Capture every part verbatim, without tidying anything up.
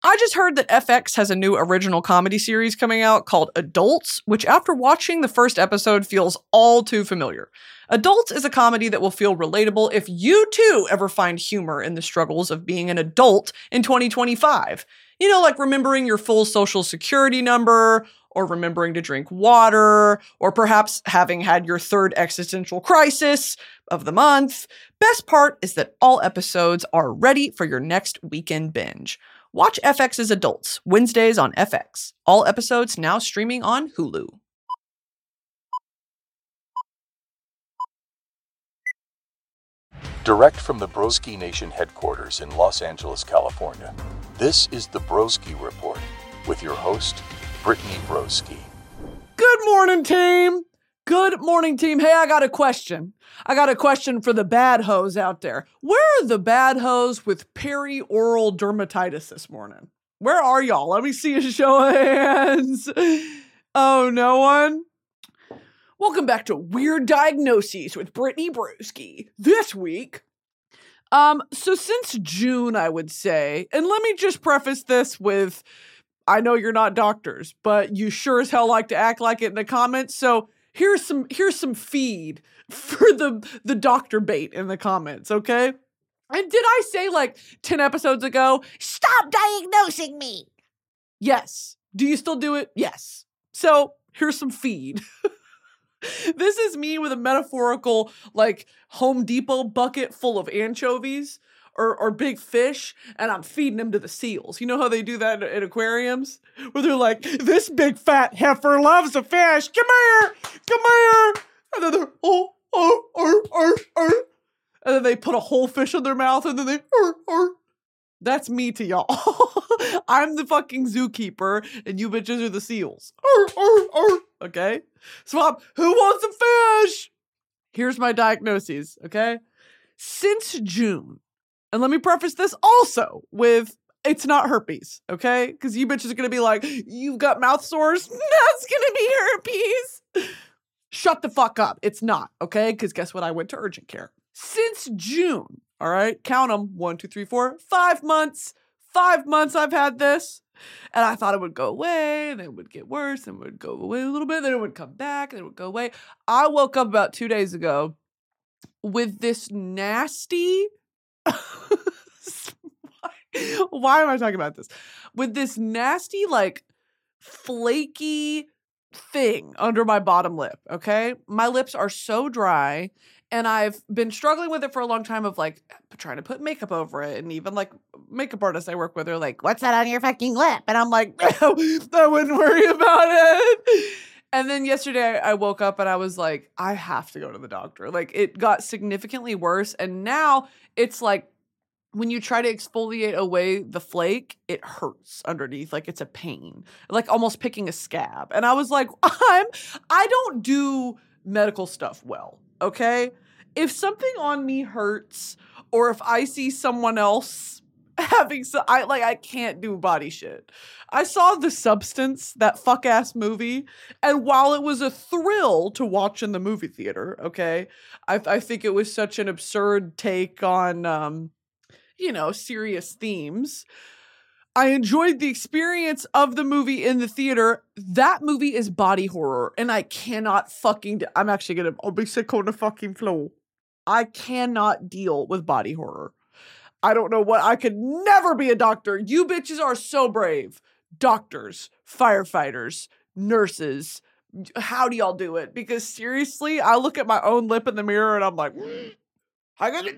I just heard that F X has a new original comedy series coming out called Adults, which after watching the first episode feels all too familiar. Adults is a comedy that will feel relatable if you too ever find humor in the struggles of being an adult in twenty twenty-five. You know, like remembering your full social security number, or remembering to drink water, or perhaps having had your third existential crisis of the month. Best part is that all episodes are ready for your next weekend binge. Watch F X's Adults, Wednesdays on F X. All episodes now streaming on Hulu. Direct from the Broski Nation headquarters in Los Angeles, California, this is the Broski Report with your host, Brittany Broski. Good morning, team. Good morning, team. Hey, I got a question. I got a question for the bad hoes out there. Where are the bad hoes with perioral dermatitis this morning? Where are y'all? Let me see a show of hands. Oh, no one? Welcome back to Weird Diagnoses with Brittany Broski. This week, um, so since June, I would say, and let me just preface this with, I know you're not doctors, but you sure as hell like to act like it in the comments, so here's some here's some feed for the the doctor bait in the comments, okay? And did I say like ten episodes ago, stop diagnosing me? Yes. Do you still do it? Yes. So here's some feed. This is me with a metaphorical like Home Depot bucket full of anchovies or, or big fish, and I'm feeding them to the seals. You know how they do that in, in aquariums? Where they're like, this big fat heifer loves a fish. Come here, come here. And then they're, oh, oh, oh, oh, oh. And then they put a whole fish in their mouth, and then they, oh, oh. That's me to y'all. I'm the fucking zookeeper, and you bitches are the seals. Oh, oh, oh. Okay? Swap, who wants a fish? Here's my diagnoses, okay? Since June, and let me preface this also with, it's not herpes, okay? Because you bitches are going to be like, you've got mouth sores? That's going to be herpes. Shut the fuck up. It's not, okay? Because guess what? I went to urgent care. Since June, all right? Count them. One, two, three, four, five months. Five months I've had this. And I thought it would go away, and it would get worse, and it would go away a little bit, then it would come back, and it would go away. I woke up about two days ago with this nasty... why, why am I talking about this? With this nasty, like, flaky thing under my bottom lip, okay? My lips are so dry, and I've been struggling with it for a long time of, like, trying to put makeup over it, and even, like, makeup artists I work with are like, what's that on your fucking lip? And I'm like, no, I wouldn't worry about it. And then yesterday I woke up and I was like, I have to go to the doctor. Like, it got significantly worse, and now it's like, when you try to exfoliate away the flake, it hurts underneath. Like, it's a pain. Like, almost picking a scab. And I was like, I'm, I don't do medical stuff well, okay? If something on me hurts, or if I see someone else having so, I, like, I can't do body shit. I saw The Substance, that fuck-ass movie, and while it was a thrill to watch in the movie theater, okay, I, I think it was such an absurd take on, um, you know, serious themes. I enjoyed the experience of the movie in the theater. That movie is body horror, and I cannot fucking, de- I'm actually gonna, I'll be sick on the fucking floor. I cannot deal with body horror. I don't know what, I could never be a doctor. You bitches are so brave. Doctors, firefighters, nurses. How do y'all do it? Because seriously, I look at my own lip in the mirror and I'm like, I gotta,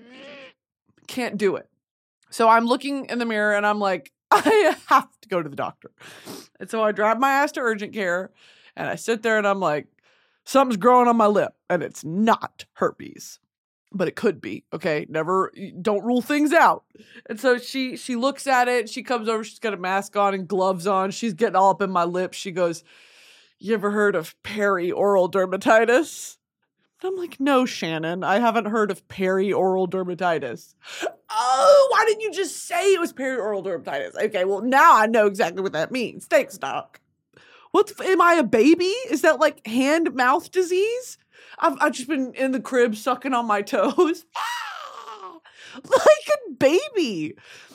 can't do it. So I'm looking in the mirror and I'm like, I have to go to the doctor. And so I drive my ass to urgent care and I sit there and I'm like, something's growing on my lip and it's not herpes, but it could be. Okay. Never, don't rule things out. And so she, she looks at it. She comes over. She's got a mask on and gloves on. She's getting all up in my lips. She goes, you ever heard of perioral dermatitis? I'm like, no, Shannon, I haven't heard of perioral dermatitis. Oh, why didn't you just say it was perioral dermatitis? Okay, well, now I know exactly what that means. Thanks, Doc. What, am I a baby? Is that like hand-mouth disease? I've, I've just been in the crib sucking on my toes. Ah, like a baby.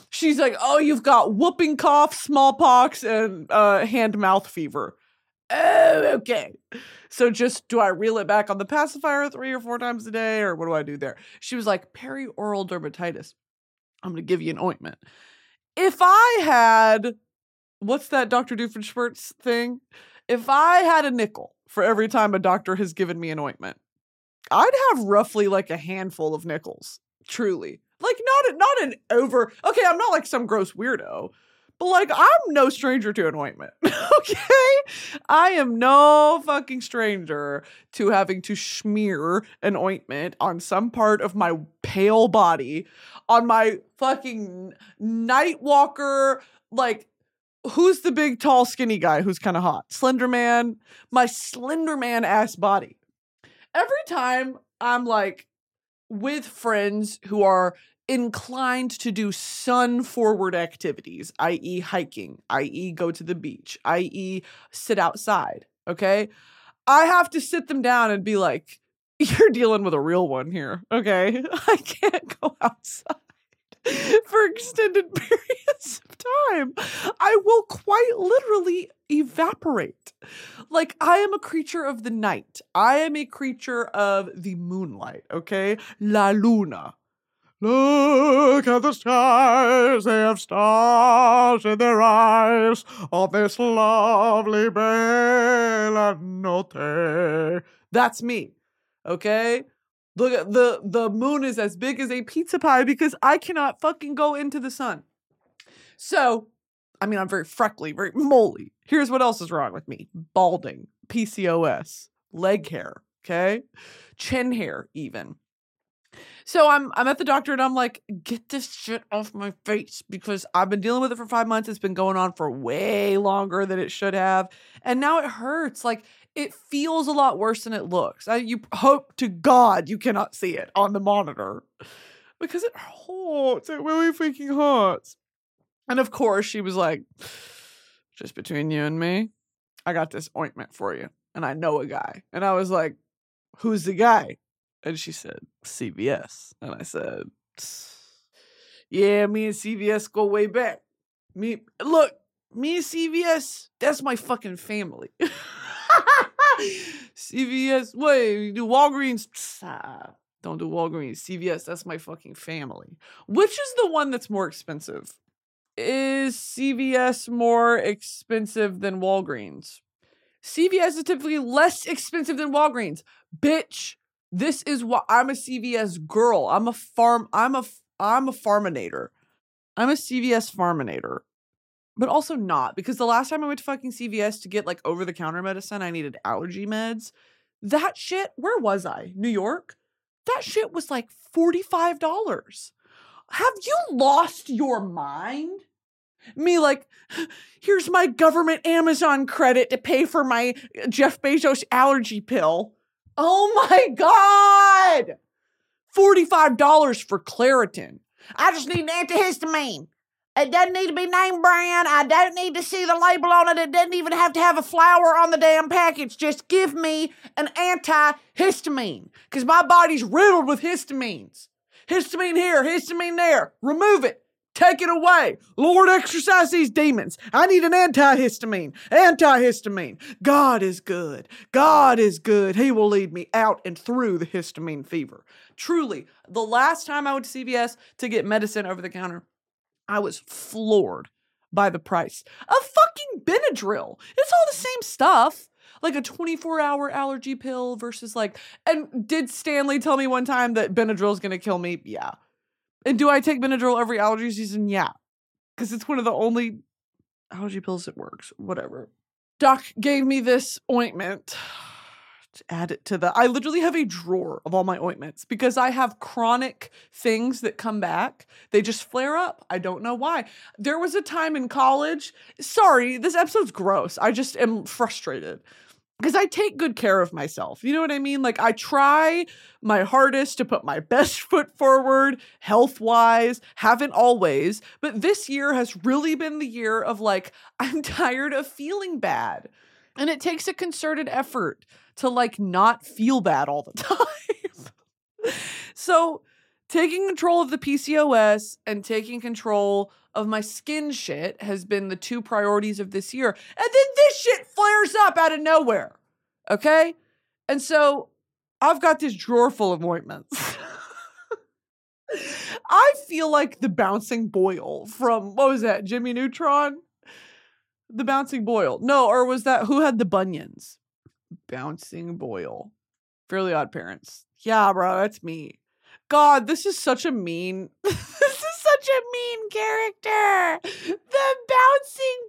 She's like, oh, you've got whooping cough, smallpox, and uh, hand-mouth fever. Oh, okay. So just, do I reel it back on the pacifier three or four times a day, or what do I do there? She was like, perioral dermatitis. I'm going to give you an ointment. If I had, what's that Doctor Doofenshmirtz thing? If I had a nickel for every time a doctor has given me an ointment, I'd have roughly like a handful of nickels. Truly. Like, not, not an over, okay, I'm not like some gross weirdo, but like, I'm no stranger to an ointment, okay? I am no fucking stranger to having to smear an ointment on some part of my pale body, on my fucking night walker, like, who's the big, tall, skinny guy who's kind of hot? Slender Man, my Slender Man ass body. Every time I'm like with friends who are inclined to do sun forward activities, that is hiking, that is go to the beach, that is sit outside, okay? I have to sit them down and be like, you're dealing with a real one here, okay? I can't go outside for extended periods of time. I will quite literally evaporate. Like, I am a creature of the night. I am a creature of the moonlight, okay? La luna. Look at the skies, they have stars in their eyes on this lovely bella notte. That's me, okay? Look at the, the moon is as big as a pizza pie because I cannot fucking go into the sun. So, I mean, I'm very freckly, very moly. Here's what else is wrong with me. Balding, P C O S, leg hair, okay? Chin hair, even. So I'm I'm at the doctor and I'm like, get this shit off my face because I've been dealing with it for five months. It's been going on for way longer than it should have. And now it hurts. Like, it feels a lot worse than it looks. I, you hope to God you cannot see it on the monitor because it hurts. It really freaking hurts. And of course she was like, just between you and me, I got this ointment for you. And I know a guy. And I was like, who's the guy? And she said, C V S. And I said, yeah, me and C V S go way back. Me, look, me and C V S, that's my fucking family. C V S, wait, you do Walgreens? Ah, don't do Walgreens. C V S, that's my fucking family. Which is the one that's more expensive? Is C V S more expensive than Walgreens? C V S is typically less expensive than Walgreens. Bitch. This is what I'm a C V S girl. I'm a farm. I'm a, I'm a farminator. I'm a C V S farminator, but also not because the last time I went to fucking C V S to get like over the counter medicine, I needed allergy meds. That shit, where was I? New York? That shit was like forty-five dollars. Have you lost your mind? Me like, here's my government Amazon credit to pay for my Jeff Bezos allergy pill. Oh my God! forty-five dollars for Claritin. I just need an antihistamine. It doesn't need to be name brand. I don't need to see the label on it. It doesn't even have to have a flower on the damn package. Just give me an antihistamine. Because my body's riddled with histamines. Histamine here, histamine there. Remove it. Take it away. Lord, exorcise these demons. I need an antihistamine. Antihistamine. God is good. God is good. He will lead me out and through the histamine fever. Truly, the last time I went to C V S to get medicine over the counter, I was floored by the price of fucking Benadryl. It's all the same stuff. Like a twenty-four hour allergy pill versus like, and did Stanley tell me one time that Benadryl is going to kill me? Yeah. And do I take Benadryl every allergy season? Yeah. Because it's one of the only allergy pills that works. Whatever. Doc gave me this ointment to add it to the... I literally have a drawer of all my ointments because I have chronic things that come back. They just flare up. I don't know why. There was a time in college... Sorry, this episode's gross. I just am frustrated. Because I take good care of myself. You know what I mean? Like, I try my hardest to put my best foot forward, health-wise, haven't always. But this year has really been the year of, like, I'm tired of feeling bad. And it takes a concerted effort to, like, not feel bad all the time. So, taking control of the P C O S and taking control of my skin shit has been the two priorities of this year. And then this shit flares up out of nowhere. Okay? And so I've got this drawer full of ointments. I feel like the bouncing boil from, what was that, Jimmy Neutron? The bouncing boil. No, or was that, who had the bunions? Bouncing boil. Fairly Odd Parents. Yeah, bro, that's me. God, this is such a mean, this is such a mean character. The bouncing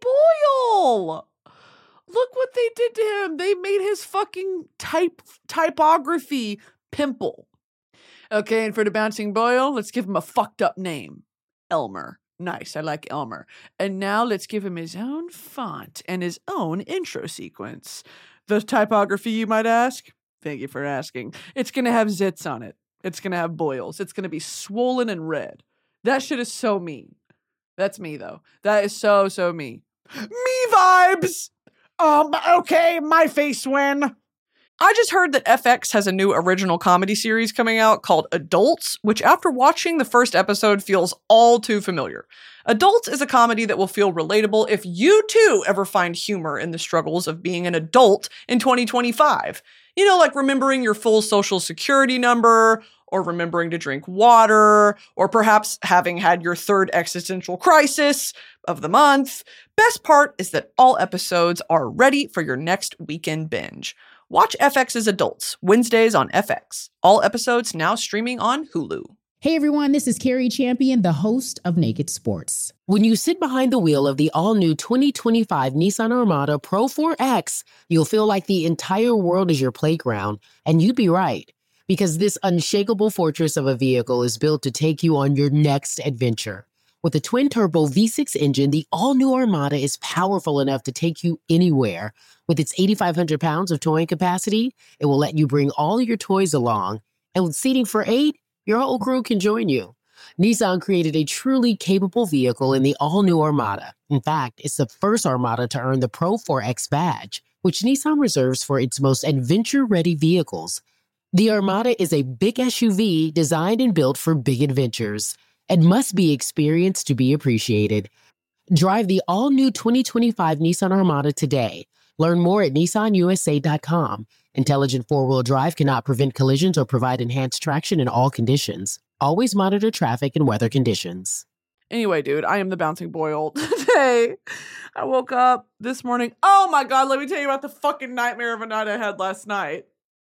boil. Look what they did to him. They made his fucking type typography pimple. Okay, and for the bouncing boil, let's give him a fucked up name. Elmer. Nice, I like Elmer. And now let's give him his own font and his own intro sequence. The typography, you might ask? Thank you for asking. It's going to have zits on it. It's going to have boils. It's going to be swollen and red. That shit is so mean. That's me, though. That is so, so me. Me vibes! Um, okay, my face win. I just heard that F X has a new original comedy series coming out called Adults, which after watching the first episode feels all too familiar. Adults is a comedy that will feel relatable if you too ever find humor in the struggles of being an adult in twenty twenty-five. You know, like remembering your full social security number, or remembering to drink water, or perhaps having had your third existential crisis of the month. Best part is that all episodes are ready for your next weekend binge. Watch F X's Adults, Wednesdays on F X. All episodes now streaming on Hulu. Hey everyone, this is Carrie Champion, the host of Naked Sports. When you sit behind the wheel of the all-new twenty twenty-five Nissan Armada Pro four X, you'll feel like the entire world is your playground, and you'd be right. Because this unshakable fortress of a vehicle is built to take you on your next adventure. With a twin-turbo V six engine, the all-new Armada is powerful enough to take you anywhere. With its eighty-five hundred pounds of towing capacity, it will let you bring all your toys along. And with seating for eight, your whole crew can join you. Nissan created a truly capable vehicle in the all-new Armada. In fact, it's the first Armada to earn the Pro four X badge, which Nissan reserves for its most adventure-ready vehicles. The Armada is a big S U V designed and built for big adventures and must be experienced to be appreciated. Drive the all-new twenty twenty-five Nissan Armada today. Learn more at Nissan U S A dot com. Intelligent four-wheel drive cannot prevent collisions or provide enhanced traction in all conditions. Always monitor traffic and weather conditions. Anyway, dude, I am the bouncing boil today. I woke up this morning. Oh my God, let me tell you about the fucking nightmare of a night I had last night.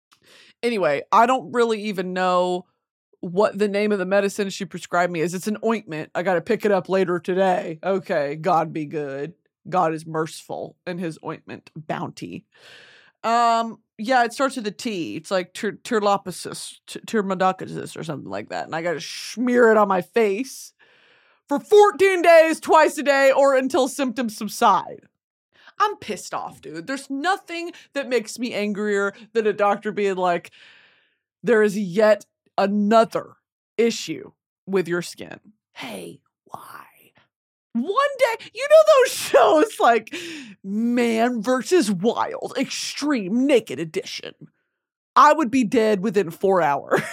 Anyway, I don't really even know what the name of the medicine she prescribed me is. It's an ointment. I got to pick it up later today. Okay, God be good. God is merciful in his ointment bounty. Um, yeah, it starts with a T. It's like ter- terloposis, ter- termodocosis or something like that. And I got to smear it on my face for fourteen days, twice a day, or until symptoms subside. I'm pissed off, dude. There's nothing that makes me angrier than a doctor being like, there is yet another issue with your skin. Hey, why? One day, you know those shows like Man versus Wild, Extreme Naked Edition. I would be dead within four hours.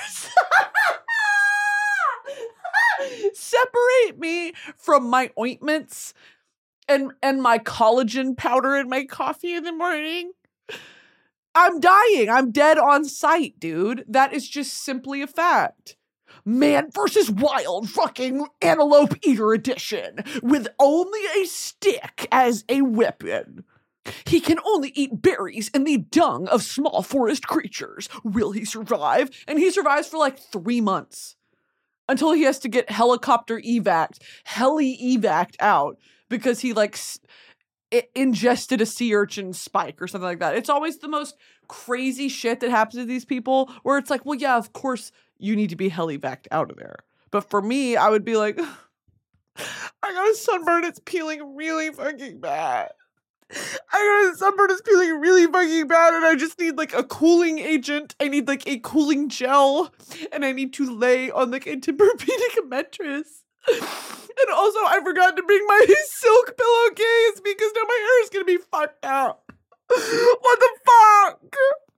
Separate me from my ointments and and my collagen powder in my coffee in the morning. I'm dying. I'm dead on sight, dude. That is just simply a fact. Man versus Wild fucking Antelope Eater Edition with only a stick as a weapon. He can only eat berries and the dung of small forest creatures. Will he survive? And he survives for like three months until he has to get helicopter evac'd, heli evac'd out because he like s- it ingested a sea urchin spike or something like that. It's always the most crazy shit that happens to these people where it's like, well, yeah, of course you need to be helivac'd out of there. But for me, I would be like, I got a sunburn, it's peeling really fucking bad. I got a sunburn, it's peeling really fucking bad, and I just need like a cooling agent. I need like a cooling gel, and I need to lay on like a Tempur-Pedic mattress. And also, I forgot to bring my silk pillowcase because now my hair is gonna be fucked up. What the fuck?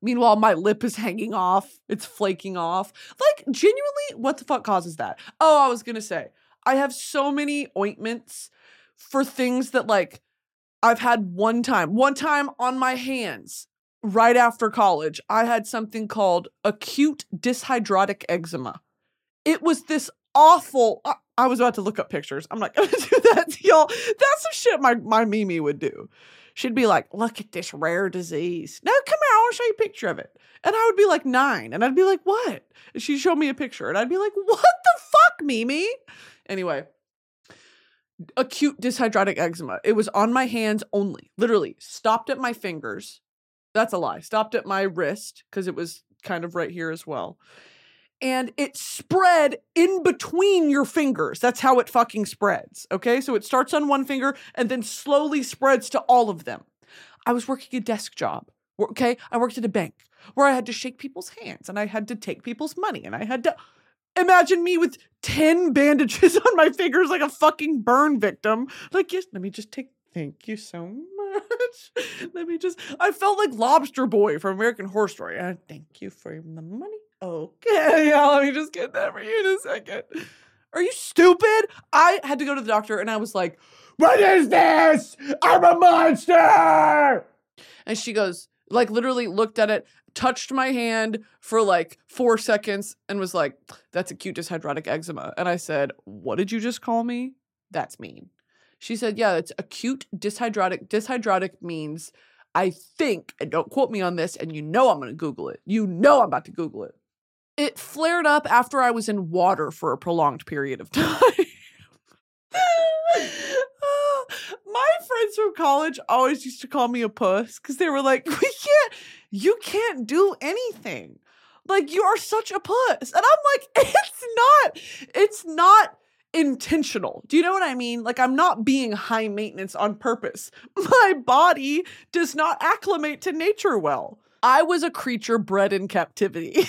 Meanwhile, my lip is hanging off. It's flaking off. Like, genuinely, what the fuck causes that? Oh, I was going to say, I have so many ointments for things that, like, I've had one time. One time on my hands, right after college, I had something called acute dyshydrotic eczema. It was this awful... I, I was about to look up pictures. I'm not going to do that to y'all. That's some shit my, my Mimi would do. She'd be like, look at this rare disease. No, come here. I want to show you a picture of it. And I would be like nine. And I'd be like, what? And she'd show me a picture. And I'd be like, what the fuck, Mimi? Anyway, acute dyshydrotic eczema. It was on my hands only. Literally stopped at my fingers. That's a lie. Stopped at my wrist because it was kind of right here as well. And it spread in between your fingers. That's how it fucking spreads. Okay. So it starts on one finger and then slowly spreads to all of them. I was working a desk job. Okay. I worked at a bank where I had to shake people's hands and I had to take people's money and I had to imagine me with ten bandages on my fingers like a fucking burn victim. Like, yes, let me just take, thank you so much. Let me just, I felt like Lobster Boy from American Horror Story. Uh, thank you for the money. Okay, yeah, let me just get that for you in a second. Are you stupid? I had to go to the doctor and I was like, what is this? I'm a monster. And she goes, like, literally looked at it, touched my hand for like four seconds and was like, that's acute dyshydrotic eczema. And I said, what did you just call me? That's mean. She said, yeah, it's acute dyshydrotic. Dyshydrotic means, I think, and don't quote me on this, and you know I'm going to Google it. You know I'm about to Google it. It flared up after I was in water for a prolonged period of time. My friends from college always used to call me a puss because they were like, we can't, you can't do anything. Like, you are such a puss. And I'm like, it's not, it's not intentional. Do you know what I mean? Like, I'm not being high maintenance on purpose. My body does not acclimate to nature well. I was a creature bred in captivity.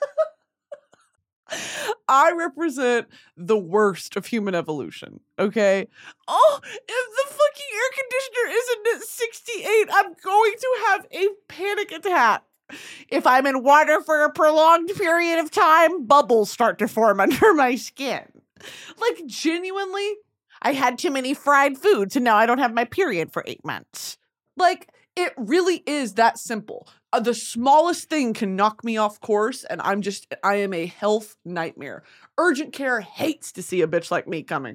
I represent the worst of human evolution, okay? Oh, if the fucking air conditioner isn't at sixty-eight, I'm going to have a panic attack. If I'm in water for a prolonged period of time, bubbles start to form under my skin. Like, genuinely, I had too many fried foods and now I don't have my period for eight months. Like, it really is that simple. Uh, the smallest thing can knock me off course, and I'm just, I am a health nightmare. Urgent care hates to see a bitch like me coming.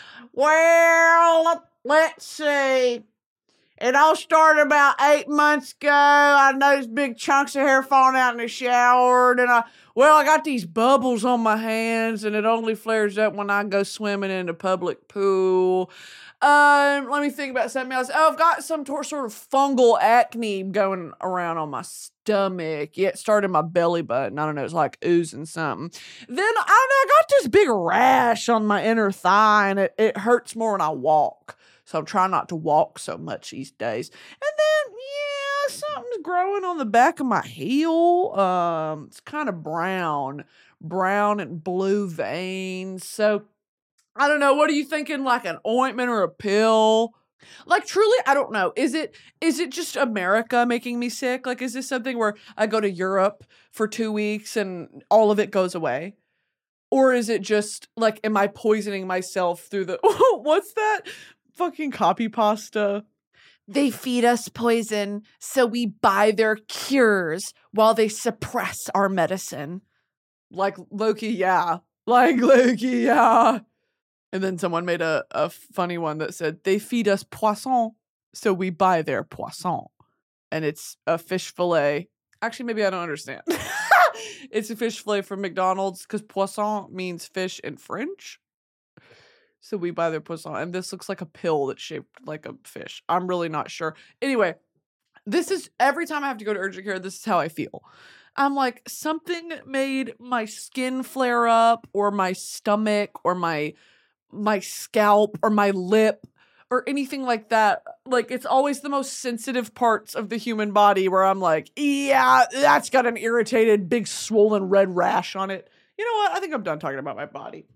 Well, let's see. It all started about eight months ago. I noticed big chunks of hair falling out in the shower. And I, well, I got these bubbles on my hands, and it only flares up when I go swimming in a public pool. Um, let me think about something else. Oh, I've got some tor- sort of fungal acne going around on my stomach. Yeah, it started in my belly button. I don't know, it's like oozing something. Then, I don't know, I got this big rash on my inner thigh, and it, it hurts more when I walk. So I'm trying not to walk so much these days. And then, yeah, something's growing on the back of my heel. Um, it's kind of brown, brown and blue veins. So I don't know. What are you thinking? Like an ointment or a pill? Like, truly, I don't know. Is it is it just America making me sick? Like, is this something where I go to Europe for two weeks and all of it goes away? Or is it just, like, am I poisoning myself through the... What's that fucking copy pasta? They feed us poison, so we buy their cures while they suppress our medicine. Like, Loki, yeah. Like, Loki, yeah. And then someone made a, a funny one that said, they feed us poisson, so we buy their poisson. And it's a fish fillet. Actually, maybe I don't understand. It's a fish fillet from McDonald's because poisson means fish in French. So we buy their poisson. And this looks like a pill that's shaped like a fish. I'm really not sure. Anyway, this is, every time I have to go to urgent care, this is how I feel. I'm like, something made my skin flare up, or my stomach, or my my scalp, or my lip, or anything like that. Like, it's always the most sensitive parts of the human body where I'm like, yeah, that's got an irritated, big, swollen red rash on it. You know what? I think I'm done talking about my body.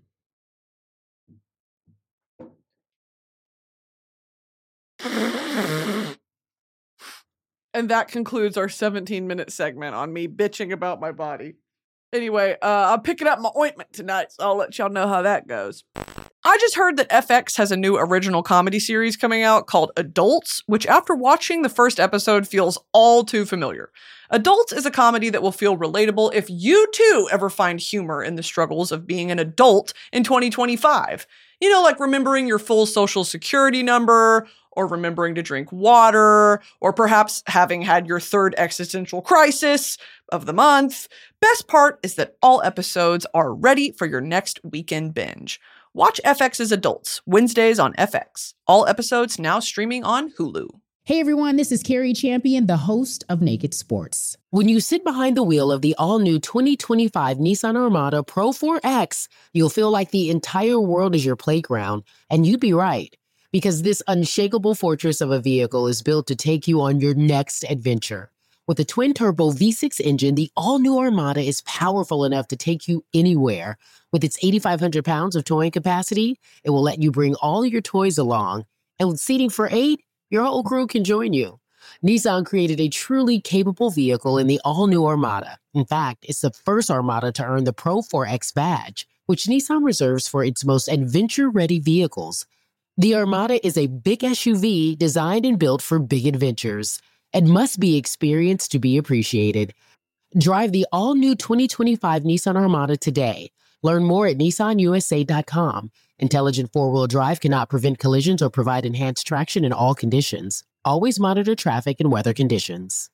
And that concludes our seventeen minute segment on me bitching about my body. Anyway, uh, I'm picking up my ointment tonight, so I'll let y'all know how that goes. I just heard that F X has a new original comedy series coming out called Adults, which after watching the first episode feels all too familiar. Adults is a comedy that will feel relatable if you too ever find humor in the struggles of being an adult in twenty twenty-five. You know, like remembering your full social security number, or remembering to drink water, or perhaps having had your third existential crisis of the month. Best part is that all episodes are ready for your next weekend binge. Watch F X's Adults, Wednesdays on F X. All episodes now streaming on Hulu. Hey everyone, this is Carrie Champion, the host of Naked Sports. When you sit behind the wheel of the all-new twenty twenty-five Nissan Armada Pro four X, you'll feel like the entire world is your playground, and you'd be right. Because this unshakable fortress of a vehicle is built to take you on your next adventure. With a twin-turbo V six engine, the all-new Armada is powerful enough to take you anywhere. With its eighty-five hundred pounds of towing capacity, it will let you bring all your toys along. And with seating for eight, your whole crew can join you. Nissan created a truly capable vehicle in the all-new Armada. In fact, it's the first Armada to earn the Pro four X badge, which Nissan reserves for its most adventure-ready vehicles. The Armada is a big S U V designed and built for big adventures and must be experienced to be appreciated. Drive the all-new twenty twenty-five Nissan Armada today. Learn more at Nissan U S A dot com. Intelligent four-wheel drive cannot prevent collisions or provide enhanced traction in all conditions. Always monitor traffic and weather conditions.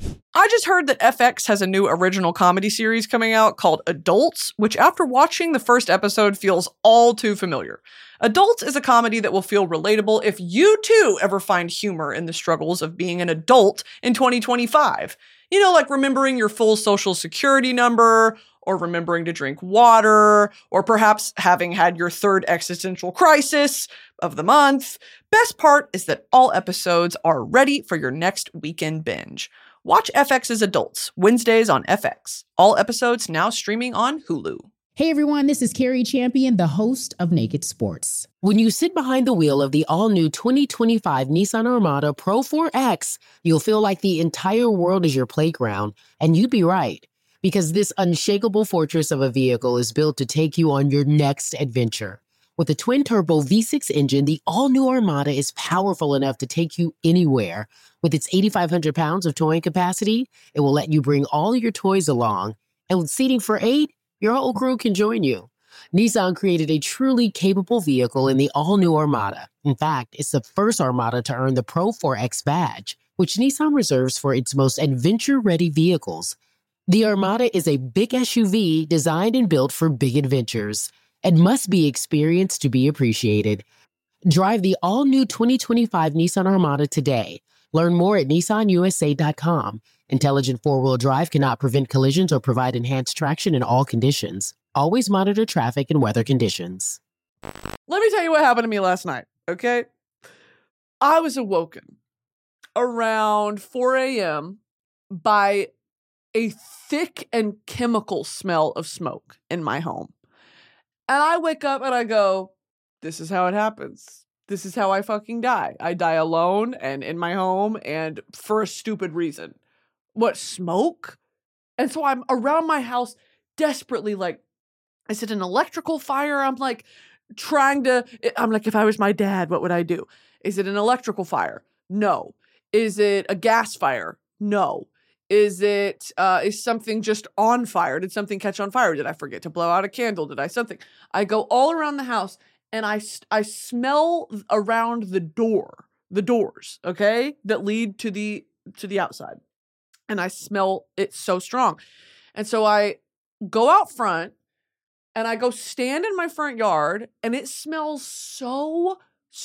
I just heard that F X has a new original comedy series coming out called Adults, which after watching the first episode feels all too familiar. Adults is a comedy that will feel relatable if you too ever find humor in the struggles of being an adult in twenty twenty-five. You know, like remembering your full social security number, or remembering to drink water, or perhaps having had your third existential crisis of the month. Best part is that all episodes are ready for your next weekend binge. Watch F X's Adults, Wednesdays on F X. All episodes now streaming on Hulu. Hey everyone, this is Carrie Champion, the host of Naked Sports. When you sit behind the wheel of the all-new twenty twenty-five Nissan Armada Pro four X, you'll feel like the entire world is your playground, and you'd be right. Because this unshakable fortress of a vehicle is built to take you on your next adventure. With a twin-turbo V six engine, the all-new Armada is powerful enough to take you anywhere. With its eighty-five hundred pounds of towing capacity, it will let you bring all your toys along. And with seating for eight, your whole crew can join you. Nissan created a truly capable vehicle in the all-new Armada. In fact, it's the first Armada to earn the Pro four X badge, which Nissan reserves for its most adventure-ready vehicles. The Armada is a big S U V designed and built for big adventures and must be experienced to be appreciated. Drive the all-new twenty twenty-five Nissan Armada today. Learn more at Nissan U S A dot com. Intelligent four-wheel drive cannot prevent collisions or provide enhanced traction in all conditions. Always monitor traffic and weather conditions. Let me tell you what happened to me last night, okay? I was awoken around four a.m. by a thick and chemical smell of smoke in my home. And I wake up and I go, this is how it happens. This is how I fucking die. I die alone and in my home and for a stupid reason. What, smoke? And so I'm around my house desperately like, is it an electrical fire? I'm like trying to, I'm like, if I was my dad, what would I do? Is it an electrical fire? No. Is it a gas fire? No. Is it, uh, is something just on fire? Did something catch on fire? Did I forget to blow out a candle? Did I something? I go all around the house and I, I smell around the door, the doors, okay, that lead to the, to the outside. And I smell it so strong. And so I go out front and I go stand in my front yard and it smells so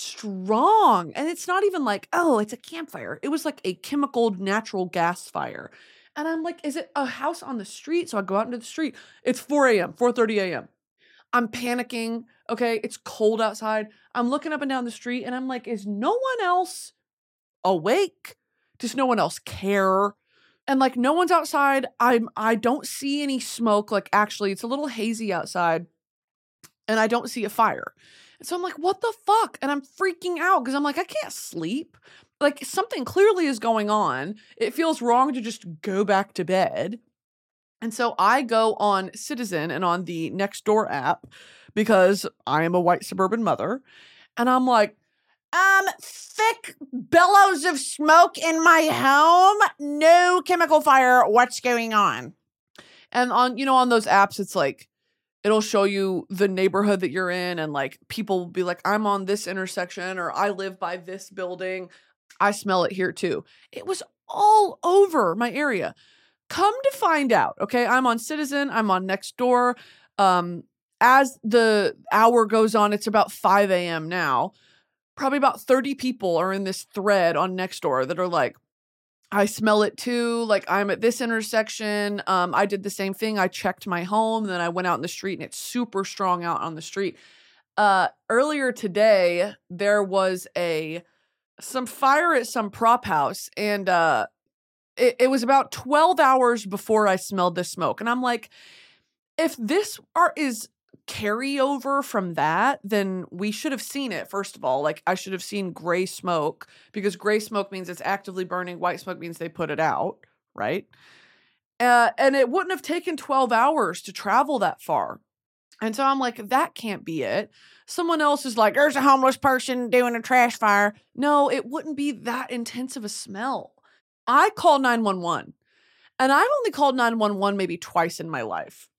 strong. And it's not even like, oh, it's a campfire. It was like a chemical natural gas fire. And I'm like, is it a house on the street? So I go out into the street. It's four a.m., four thirty a.m. I'm panicking. Okay, it's cold outside. I'm looking up and down the street and I'm like, is no one else awake? Does no one else care? And like no one's outside. I'm I don't see any smoke. Like actually it's a little hazy outside and I don't see a fire. And so I'm like, what the fuck? And I'm freaking out because I'm like, I can't sleep. like something clearly is going on. It feels wrong to just go back to bed. And so I go on Citizen and on the Nextdoor app because I am a white suburban mother. And I'm like, um, thick billows of smoke in my home. No chemical fire. What's going on? And on, you know, on those apps, it's like, it'll show you the neighborhood that you're in. And like, people will be like, I'm on this intersection or I live by this building. I smell it here too. It was all over my area. Come to find out, okay, I'm on Citizen, I'm on Nextdoor. Um, as the hour goes on, it's about five a.m. now. Probably about thirty people are in this thread on Nextdoor that are like, I smell it too. Like, I'm at this intersection. Um, I did the same thing. I checked my home, then I went out in the street, and it's super strong out on the street. Uh, earlier today, there was a some fire at some prop house, and uh, it, it was about twelve hours before I smelled the smoke. And I'm like, if this are, is carryover from that, then we should have seen it, first of all. Like, I should have seen gray smoke, because gray smoke means it's actively burning. White smoke means they put it out, right? Uh, and it wouldn't have taken twelve hours to travel that far. And so I'm like, that can't be it. Someone else is like, there's a homeless person doing a trash fire. No, it wouldn't be that intense of a smell. I called nine one one, and I've only called nine one one maybe twice in my life.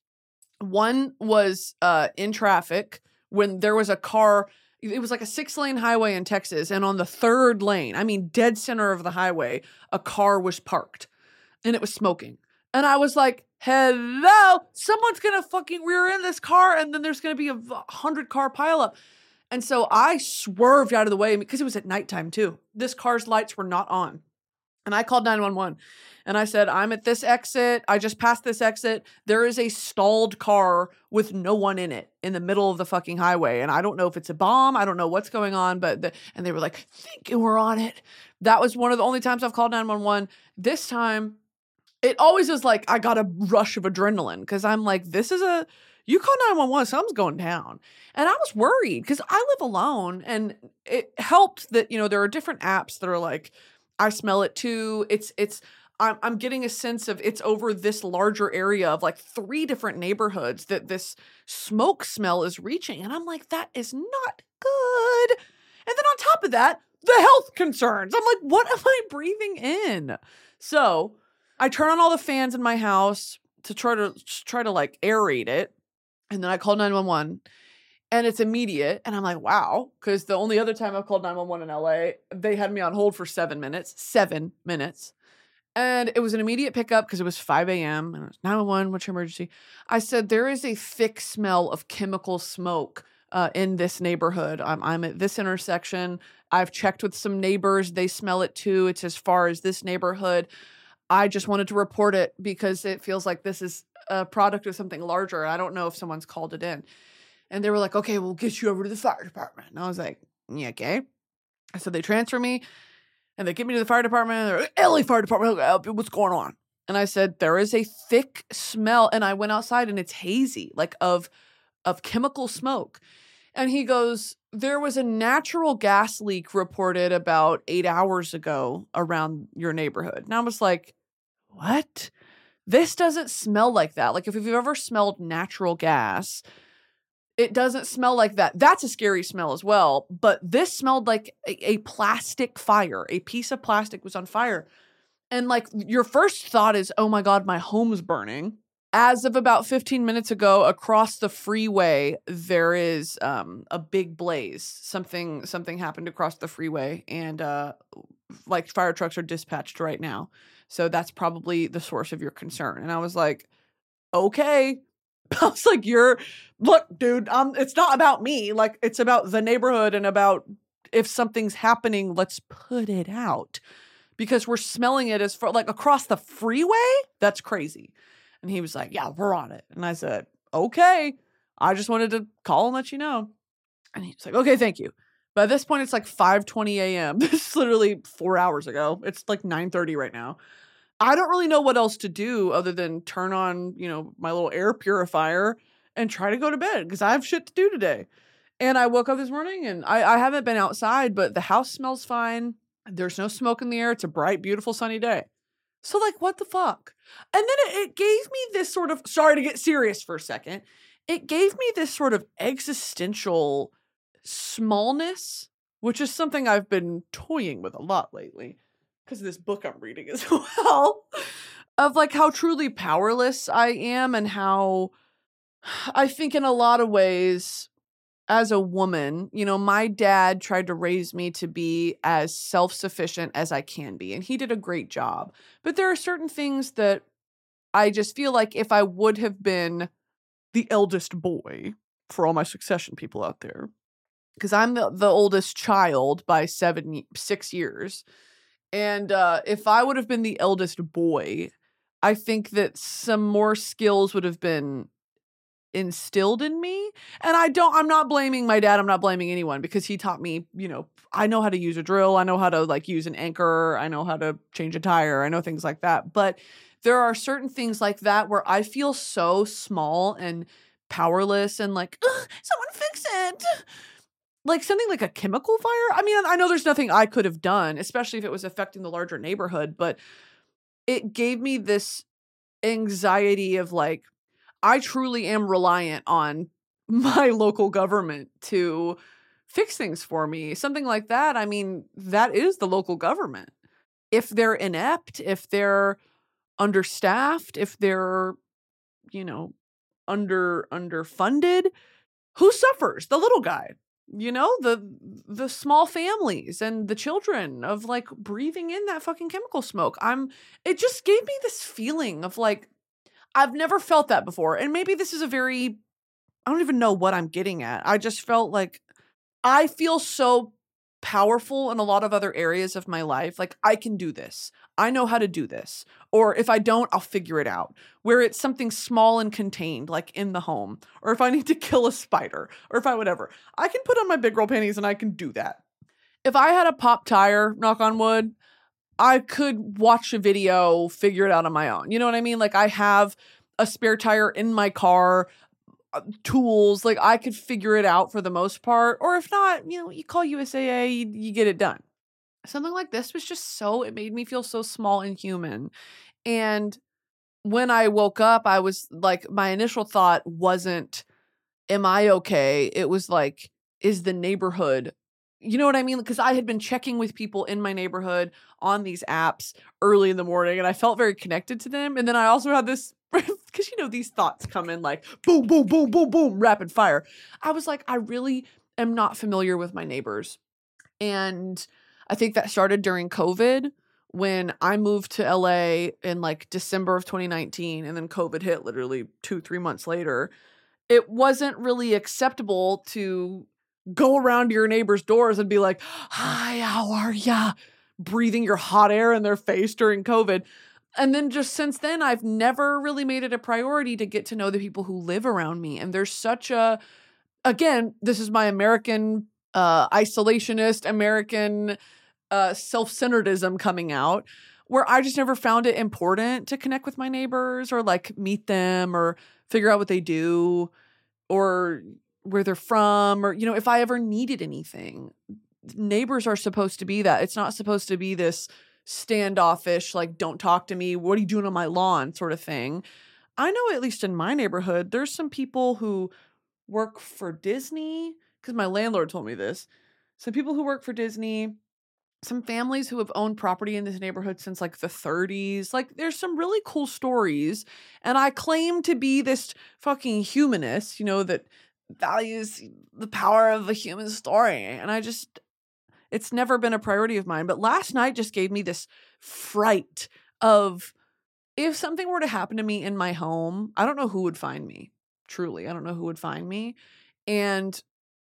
One was uh, in traffic when there was a car. It was like a six lane highway in Texas. And on the third lane, I mean, dead center of the highway, a car was parked and it was smoking. And I was like, hello, someone's going to fucking rear end this car. And then there's going to be a hundred car pileup. And so I swerved out of the way because it was at nighttime too. This car's lights were not on. And I called nine one one and I said, I'm at this exit. I just passed this exit. There is a stalled car with no one in it in the middle of the fucking highway. And I don't know if it's a bomb. I don't know what's going on, but, the, and they were like, thinking we're on it. That was one of the only times I've called nine one one. This time, it always is like, I got a rush of adrenaline because I'm like, this is a, you call nine one one, something's going down. And I was worried because I live alone, and it helped that, you know, there are different apps that are like, I smell it too. It's, it's, I'm, I'm getting a sense of it's over this larger area of like three different neighborhoods that this smoke smell is reaching. And I'm like, that is not good. And then on top of that, the health concerns. I'm like, what am I breathing in? So I turn on all the fans in my house to try to try to like aerate it. And then I call nine one one. And it's immediate. And I'm like, wow. Because the only other time I've called nine one one in L A, they had me on hold for seven minutes. Seven minutes. And it was an immediate pickup because it was five a.m. And it was nine one one, what's your emergency? I said, there is a thick smell of chemical smoke uh, in this neighborhood. I'm, I'm at this intersection. I've checked with some neighbors. They smell it too. It's as far as this neighborhood. I just wanted to report it because it feels like this is a product of something larger. I don't know if someone's called it in. And they were like, okay, we'll get you over to the fire department. And I was like, yeah, okay. So they transfer me and they get me to the fire department. They're like, L A Fire Department, what's going on? And I said, there is a thick smell. And I went outside and it's hazy, like of, of chemical smoke. And he goes, there was a natural gas leak reported about eight hours ago around your neighborhood. And I was like, what? This doesn't smell like that. Like if you've ever smelled natural gas, it doesn't smell like that. That's a scary smell as well. But this smelled like a, a plastic fire. A piece of plastic was on fire. And like your first thought is, oh my God, my home's burning. As of about fifteen minutes ago, across the freeway, there is um, a big blaze. Something something happened across the freeway. And uh, like fire trucks are dispatched right now. So that's probably the source of your concern. And I was like, okay. I was like, you're, look, dude, um, it's not about me. Like, it's about the neighborhood and about if something's happening, let's put it out. Because we're smelling it as far, like, across the freeway? That's crazy. And he was like, yeah, we're on it. And I said, okay. I just wanted to call and let you know. And he was like, okay, thank you. By this point, it's like five twenty a.m. This is literally four hours ago. It's like nine thirty right now. I don't really know what else to do other than turn on, you know, my little air purifier and try to go to bed because I have shit to do today. And I woke up this morning and I, I haven't been outside, but the house smells fine. There's no smoke in the air. It's a bright, beautiful, sunny day. So, like, what the fuck? And then it, it gave me this sort of, sorry to get serious for a second, it gave me this sort of existential smallness, which is something I've been toying with a lot lately because of this book I'm reading as well, of like how truly powerless I am and how I think in a lot of ways, as a woman, you know, my dad tried to raise me to be as self-sufficient as I can be, and he did a great job. But there are certain things that I just feel like if I would have been the eldest boy, for all my Succession people out there, because I'm the, the oldest child by seven, six years. And uh, if I would have been the eldest boy, I think that some more skills would have been instilled in me. And I don't, I'm not blaming my dad. I'm not blaming anyone because he taught me, you know, I know how to use a drill. I know how to like use an anchor. I know how to change a tire. I know things like that. But there are certain things like that where I feel so small and powerless and like, someone fix it. Like something like a chemical fire. I mean, I know there's nothing I could have done, especially if it was affecting the larger neighborhood, but it gave me this anxiety of like, I truly am reliant on my local government to fix things for me. Something like that. I mean, that is the local government. If they're inept, if they're understaffed, if they're, you know, under underfunded, who suffers? The little guy. You know, the the small families and the children of like breathing in that fucking chemical smoke. I'm it just gave me this feeling of like I've never felt that before. And maybe this is a very, I don't even know what I'm getting at. I just felt like I feel so powerful in a lot of other areas of my life. Like I can do this. I know how to do this. Or if I don't, I'll figure it out. Where it's something small and contained, like in the home. Or if I need to kill a spider. Or if I whatever. I can put on my big girl panties and I can do that. If I had a pop tire, knock on wood, I could watch a video, figure it out on my own. You know what I mean? Like I have a spare tire in my car, uh, tools, like I could figure it out for the most part. Or if not, you know, you call U S A A, you, you get it done. Something like this was just so, it made me feel so small and human. And when I woke up, I was like, my initial thought wasn't, am I okay? It was like, is the neighborhood, you know what I mean? Because I had been checking with people in my neighborhood on these apps early in the morning and I felt very connected to them. And then I also had this, because, you know, these thoughts come in like boom, boom, boom, boom, boom, rapid fire. I was like, I really am not familiar with my neighbors. And I think that started during COVID when I moved to L A in like December of twenty nineteen and then COVID hit literally two, three months later. It wasn't really acceptable to go around to your neighbor's doors and be like, hi, how are ya? Breathing your hot air in their face during COVID. And then just since then, I've never really made it a priority to get to know the people who live around me. And there's such a, again, this is my American uh, isolationist, American uh, self-centeredism coming out, where I just never found it important to connect with my neighbors or like meet them or figure out what they do or where they're from, or, you know, if I ever needed anything. Neighbors are supposed to be that. It's not supposed to be this standoffish, like, don't talk to me, what are you doing on my lawn sort of thing. I know at least in my neighborhood, there's some people who work for Disney, because my landlord told me this. Some people who work for Disney, some families who have owned property in this neighborhood since like the thirties. Like there's some really cool stories. And I claim to be this fucking humanist, you know, that values the power of the human story. And I just, it's never been a priority of mine. But last night just gave me this fright of if something were to happen to me in my home, I don't know who would find me. Truly, I don't know who would find me. And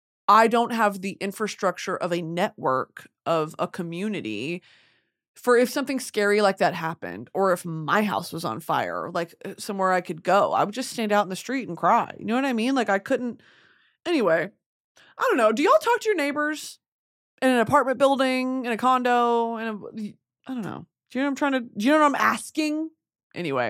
I don't have the infrastructure of a network of a community for if something scary like that happened, or if my house was on fire, like somewhere I could go. I would just stand out in the street and cry. You know what I mean? Like I couldn't. Anyway, I don't know. Do y'all talk to your neighbors in an apartment building, in a condo? In a, I don't know. Do you know what I'm trying to, do you know what I'm asking? Anyway.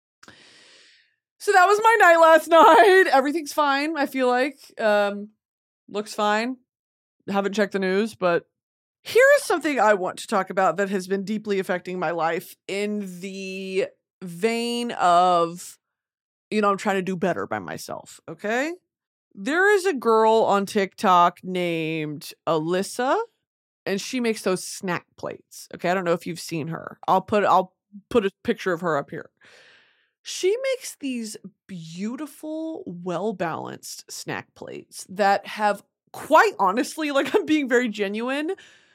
So that was my night last night. Everything's fine, I feel like. Um, looks fine. Haven't checked the news, but Here is something I want to talk about that has been deeply affecting my life in the vein of, you know, I'm trying to do better by myself, okay? There is a girl on TikTok named Alyssa, and she makes those snack plates. Okay, I don't know if you've seen her. I'll put I'll put a picture of her up here. She makes these beautiful, well-balanced snack plates that have, quite honestly, like I'm being very genuine,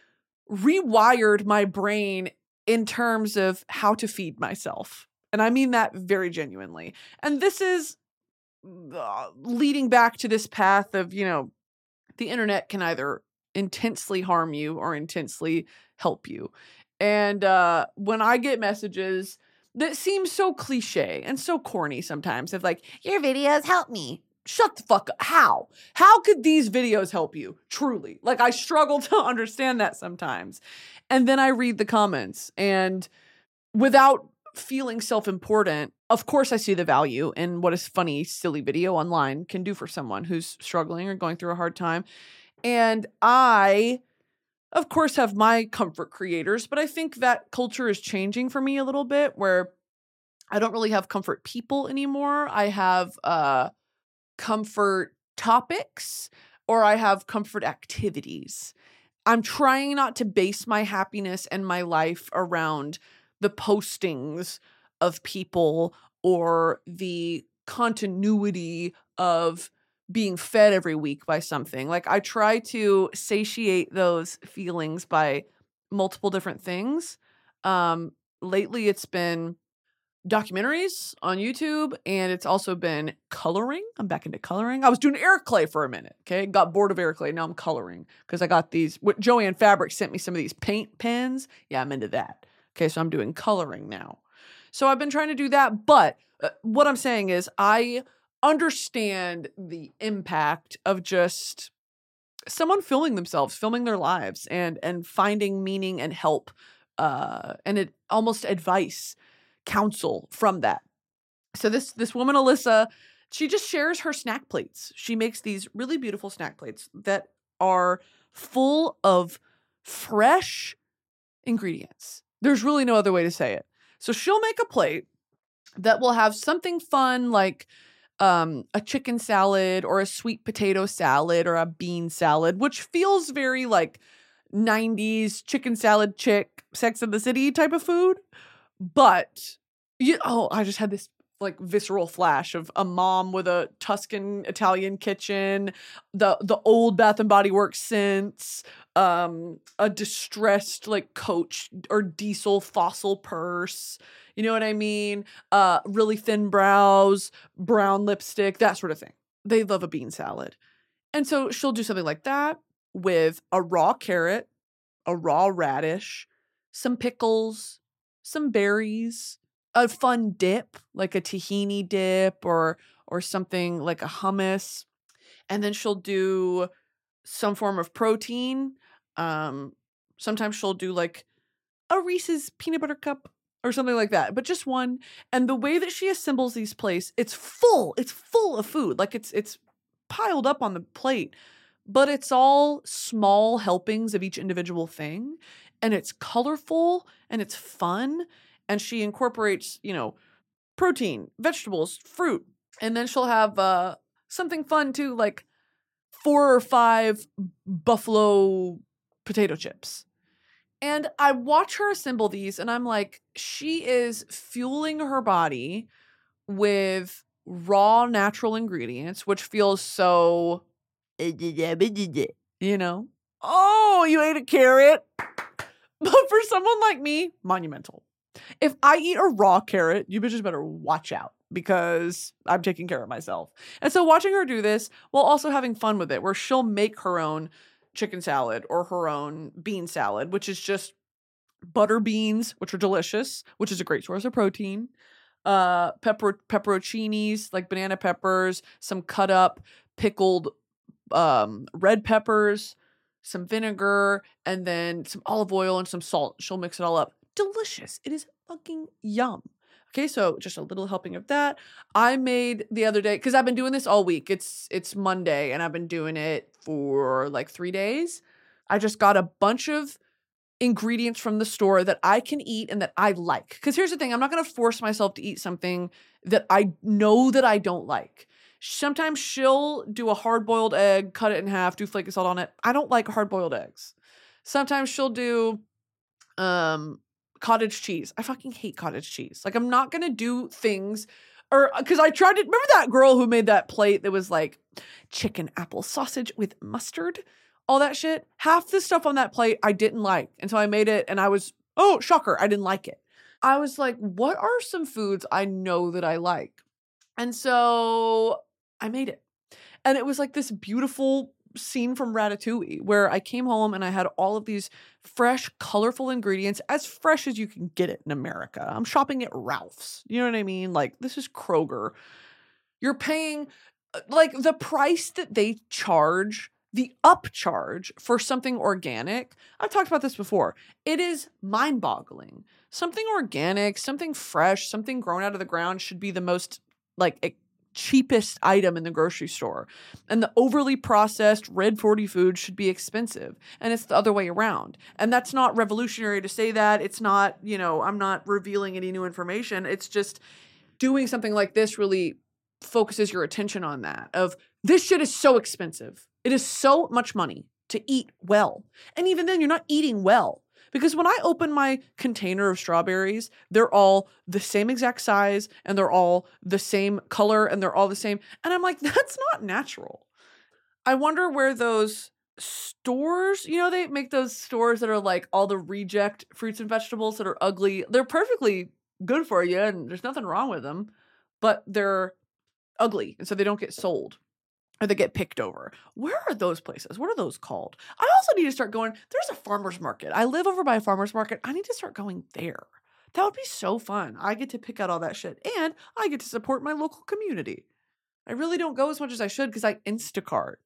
rewired my brain in terms of how to feed myself. And I mean that very genuinely. And this is uh, leading back to this path of, you know, the internet can either intensely harm you or intensely help you. And uh, when I get messages that seem so cliche and so corny sometimes of like, your videos help me. Shut the fuck up. How? How could these videos help you? Truly. Like, I struggle to understand that sometimes. And then I read the comments, and without feeling self-important, of course I see the value in what a funny, silly video online can do for someone who's struggling or going through a hard time. And I, of course, have my comfort creators, but I think that culture is changing for me a little bit, where I don't really have comfort people anymore. I have uh, comfort topics, or I have comfort activities. I'm trying not to base my happiness and my life around the postings of people or the continuity of being fed every week by something. Like, I try to satiate those feelings by multiple different things. Um, lately it's been documentaries on YouTube, and it's also been coloring. I'm back into coloring. I was doing air clay for a minute, okay? Got bored of air clay. Now I'm coloring because I got these. What Joanne Fabric sent me some of these paint pens. Yeah, I'm into that. Okay, so I'm doing coloring now. So I've been trying to do that, but uh, what I'm saying is I understand the impact of just someone filming themselves, filming their lives, and and finding meaning and help, uh, and it almost advice, counsel from that. So this this woman, Alyssa, she just shares her snack plates. She makes these really beautiful snack plates that are full of fresh ingredients. There's really no other way to say it. So she'll make a plate that will have something fun like um, a chicken salad or a sweet potato salad or a bean salad, which feels very like nineties chicken salad chick, Sex and the City type of food. But, you, oh, I just had this like visceral flash of a mom with a Tuscan Italian kitchen, the the old Bath and Body Works scents, um, a distressed like Coach or Diesel fossil purse. You know what I mean? Uh, really thin brows, brown lipstick, that sort of thing. They love a bean salad. And so she'll do something like that with a raw carrot, a raw radish, some pickles, some berries, a fun dip, like a tahini dip or or something like a hummus. And then she'll do some form of protein. Um, sometimes she'll do like a Reese's peanut butter cup or something like that, but just one. And the way that she assembles these plates, it's full. It's full of food. Like it's it's piled up on the plate, but it's all small helpings of each individual thing. And it's colorful and it's fun. And she incorporates, you know, protein, vegetables, fruit. And then she'll have uh, something fun too, like four or five buffalo potato chips. And I watch her assemble these and I'm like, she is fueling her body with raw natural ingredients, which feels so, you know, oh, you ate a carrot. But for someone like me, monumental. If I eat a raw carrot, you bitches better watch out because I'm taking care of myself. And so watching her do this while also having fun with it, where she'll make her own chicken salad or her own bean salad, which is just butter beans, which are delicious, which is a great source of protein, uh, pepper pepperoncinis, like banana peppers, some cut up pickled um, red peppers, some vinegar, and then some olive oil and some salt. She'll mix it all up. Delicious. It is fucking yum. Okay, so just a little helping of that. I made the other day, because I've been doing this all week. It's it's Monday, and I've been doing it for like three days. I just got a bunch of ingredients from the store that I can eat and that I like. Because here's the thing, I'm not going to force myself to eat something that I know that I don't like. Sometimes she'll do a hard-boiled egg, cut it in half, do flaky salt on it. I don't like hard-boiled eggs. Sometimes she'll do um, cottage cheese. I fucking hate cottage cheese. Like, I'm not going to do things, or because I tried to, remember that girl who made that plate that was like chicken apple sausage with mustard? All that shit. Half the stuff on that plate I didn't like. And so I made it and I was, oh, shocker, I didn't like it. I was like, what are some foods I know that I like? And so I made it. And it was like this beautiful scene from Ratatouille where I came home and I had all of these fresh, colorful ingredients, as fresh as you can get it in America. I'm shopping at Ralph's. You know what I mean? Like, this is Kroger. You're paying, like, the price that they charge, the upcharge for something organic. I've talked about this before. It is mind-boggling. Something organic, something fresh, something grown out of the ground should be the most, like, cheapest item in the grocery store. And the overly processed red forty food should be expensive. And it's the other way around. And that's not revolutionary to say that. It's not, you know, I'm not revealing any new information. It's just doing something like this really focuses your attention on that of this shit is so expensive. It is so much money to eat well. And even then you're not eating well. Because when I open my container of strawberries, they're all the same exact size and they're all the same color and they're all the same. And I'm like, that's not natural. I wonder where those stores, you know, they make those stores that are like all the reject fruits and vegetables that are ugly. They're perfectly good for you and there's nothing wrong with them, but they're ugly. And so they don't get sold. Or they get picked over. Where are those places? What are those called? I also need to start going, there's a farmer's market. I live over by a farmer's market. I need to start going there. That would be so fun. I get to pick out all that shit. And I get to support my local community. I really don't go as much as I should because I Instacart.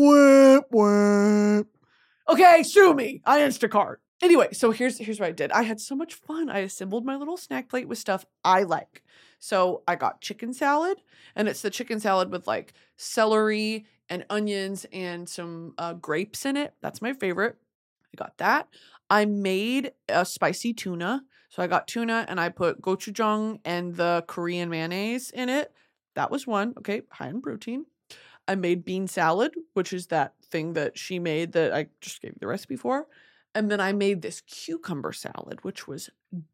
Okay, sue me. I Instacart. Anyway, so here's, here's what I did. I had so much fun. I assembled my little snack plate with stuff I like. So I got chicken salad, and it's the chicken salad with like celery and onions and some uh, grapes in it. That's my favorite. I got that. I made a spicy tuna. So I got tuna and I put gochujang and the Korean mayonnaise in it. That was one. Okay, high in protein. I made bean salad, which is that thing that she made that I just gave you the recipe for. And then I made this cucumber salad, which was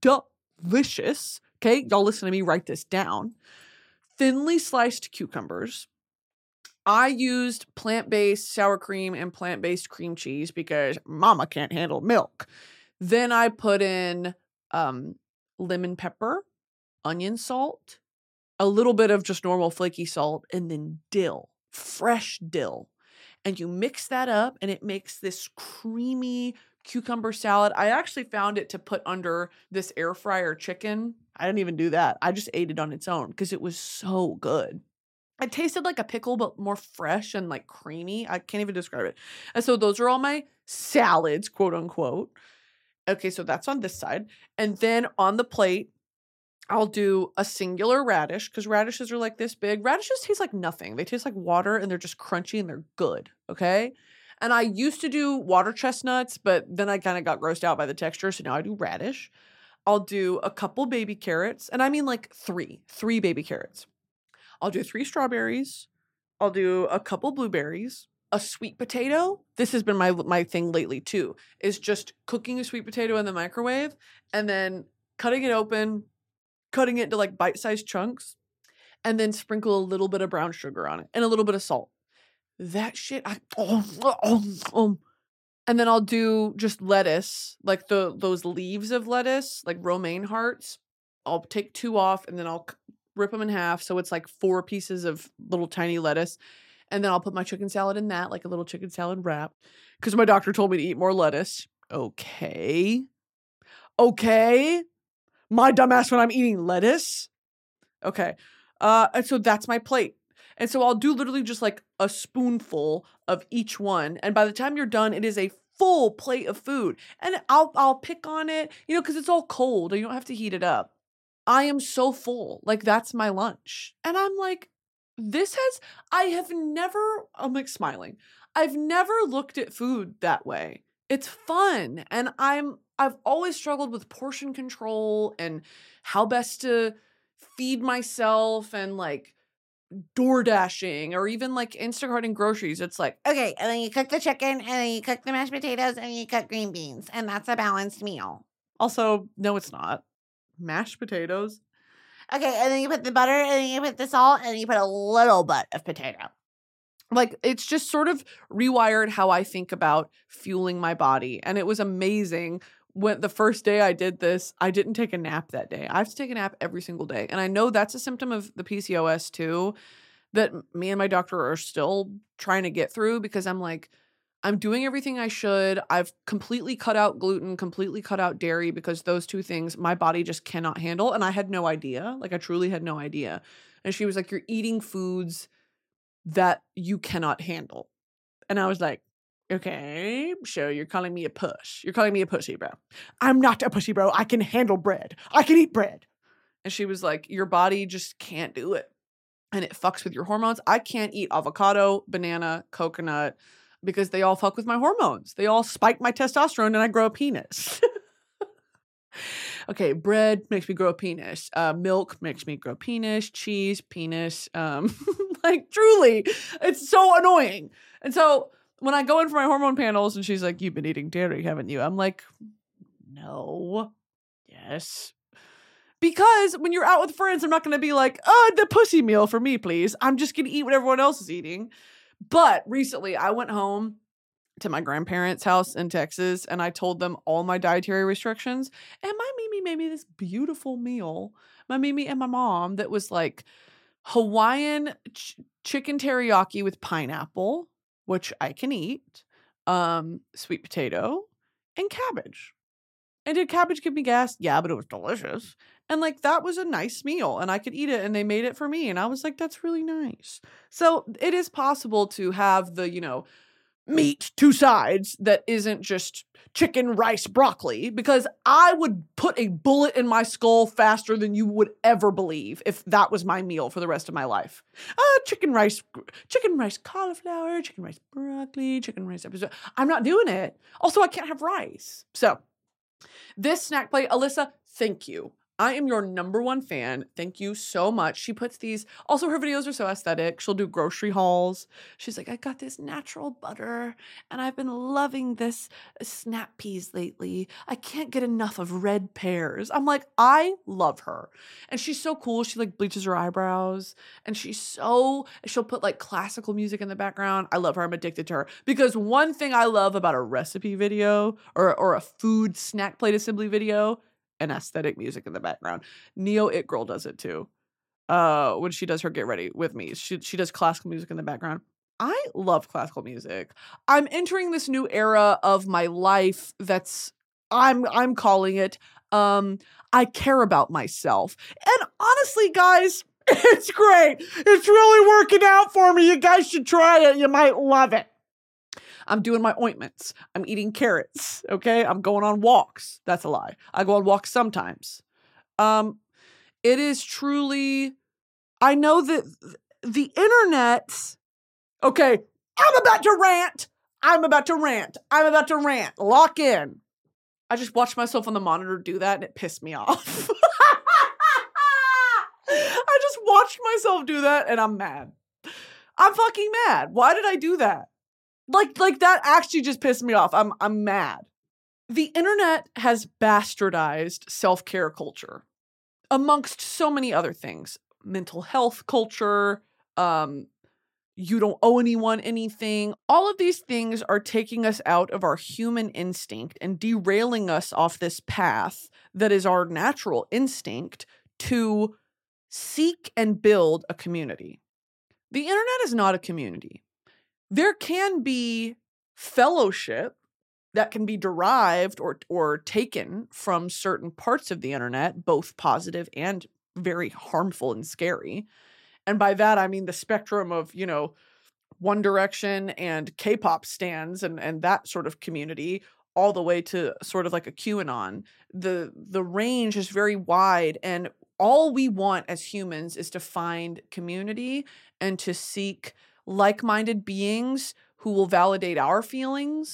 delicious. Okay, y'all listen to me write this down. Thinly sliced cucumbers. I used plant-based sour cream and plant-based cream cheese because mama can't handle milk. Then I put in um, lemon pepper, onion salt, a little bit of just normal flaky salt, and then dill, fresh dill. And you mix that up and it makes this creamy cucumber salad. I actually found it to put under this air fryer chicken. I didn't even do that. I just ate it on its own because it was so good. It tasted like a pickle, but more fresh and like creamy. I can't even describe it. And so those are all my salads, quote unquote. Okay, so that's on this side. And then on the plate, I'll do a singular radish because radishes are like this big. Radishes taste like nothing. They taste like water and they're just crunchy and they're good. Okay. And I used to do water chestnuts, but then I kind of got grossed out by the texture. So now I do radish. I'll do a couple baby carrots. And I mean like three, three baby carrots. I'll do three strawberries. I'll do a couple blueberries. A sweet potato. This has been my, my thing lately too, is just cooking a sweet potato in the microwave and then cutting it open, cutting it into like bite-sized chunks, and then sprinkle a little bit of brown sugar on it and a little bit of salt. That shit, I, oh, oh, oh. And then I'll do just lettuce, like the those leaves of lettuce, like romaine hearts. I'll take two off and then I'll rip them in half. So it's like four pieces of little tiny lettuce. And then I'll put my chicken salad in that, like a little chicken salad wrap. Because my doctor told me to eat more lettuce. Okay. Okay. My dumbass when I'm eating lettuce. Okay. Uh, and so that's my plate. And so I'll do literally just like a spoonful of each one. And by the time you're done, it is a full plate of food. And I'll I'll pick on it, you know, because it's all cold and you don't have to heat it up. I am so full. Like, that's my lunch. And I'm like, this has, I have never, I'm like smiling. I've never looked at food that way. It's fun. And I'm, I've always struggled with portion control and how best to feed myself and like door dashing or even like Instacarting groceries. It's like, Okay, and then you cook the chicken, and then you cook the mashed potatoes, and you cook green beans, and that's a balanced meal. also, no, it's not. Mashed potatoes. Okay, and then you put the butter, and then you put the salt, and then you put a little bit of potato. Like, it's just sort of rewired how I think about fueling my body. And it was amazing. When the first day I did this, I didn't take a nap that day. I have to take a nap every single day. And I know that's a symptom of the P C O S too, that me and my doctor are still trying to get through, because I'm like, I'm doing everything I should. I've completely cut out gluten, completely cut out dairy, because those two things my body just cannot handle. And I had no idea. Like, I truly had no idea. And she was like, you're eating foods that you cannot handle. And I was like, okay, so you're calling me a puss. You're calling me a pussy, bro. I'm not a pussy, bro. I can handle bread. I can eat bread. And she was like, your body just can't do it. And it fucks with your hormones. I can't eat avocado, banana, coconut, because they all fuck with my hormones. They all spike my testosterone and I grow a penis. Okay, bread makes me grow a penis. Uh, milk makes me grow penis. Cheese, penis. Um, like, truly, it's so annoying. And so when I go in for my hormone panels and she's like, you've been eating dairy, haven't you? I'm like, no. Yes. Because when you're out with friends, I'm not going to be like, oh, the pussy meal for me, please. I'm just going to eat what everyone else is eating. But recently I went home to my grandparents' house in Texas and I told them all my dietary restrictions. And my Mimi made me this beautiful meal. My Mimi and my mom that was like Hawaiian ch- chicken teriyaki with pineapple, which I can eat, um, sweet potato, and cabbage. And did cabbage give me gas? Yeah, but it was delicious. And like, that was a nice meal and I could eat it and they made it for me. And I was like, that's really nice. So it is possible to have the, you know, meat, two sides that isn't just chicken, rice, broccoli, because I would put a bullet in my skull faster than you would ever believe if that was my meal for the rest of my life. Uh, chicken, rice, chicken, rice, cauliflower, chicken, rice, broccoli, chicken, rice, episode. I'm not doing it. Also, I can't have rice. So this snack plate, Alyssa, thank you. I am your number one fan. Thank you so much. She puts these, also her videos are so aesthetic. She'll do grocery hauls. She's like, I got this natural butter and I've been loving this snap peas lately. I can't get enough of red pears. I'm like, I love her. And she's so cool. She like bleaches her eyebrows and she's so, she'll put like classical music in the background. I love her. I'm addicted to her because one thing I love about a recipe video or, or a food snack plate assembly video, and aesthetic music in the background. Neo It Girl does it too. Uh, when she does her Get Ready with Me, she she does classical music in the background. I love classical music. I'm entering this new era of my life that's I'm I'm calling it um I care about myself. And honestly, guys, it's great. It's really working out for me. You guys should try it. You might love it. I'm doing my ointments. I'm eating carrots. Okay. I'm going on walks. That's a lie. I go on walks sometimes. Um, it is truly, I know that the internet, okay, I'm about to rant. I'm about to rant. I'm about to rant. Lock in. I just watched myself on the monitor do that and it pissed me off. I just watched myself do that and I'm mad. I'm fucking mad. Why did I do that? Like, like that actually just pissed me off. I'm, I'm mad. The internet has bastardized self-care culture amongst so many other things. Mental health culture, um, you don't owe anyone anything. All of these things are taking us out of our human instinct and derailing us off this path that is our natural instinct to seek and build a community. The internet is not a community. There can be fellowship that can be derived or or taken from certain parts of the internet, both positive and very harmful and scary. And by that, I mean the spectrum of, you know, One Direction and K-pop stans and, and that sort of community, all the way to sort of like a QAnon. The, the range is very wide, and all we want as humans is to find community and to seek like-minded beings who will validate our feelings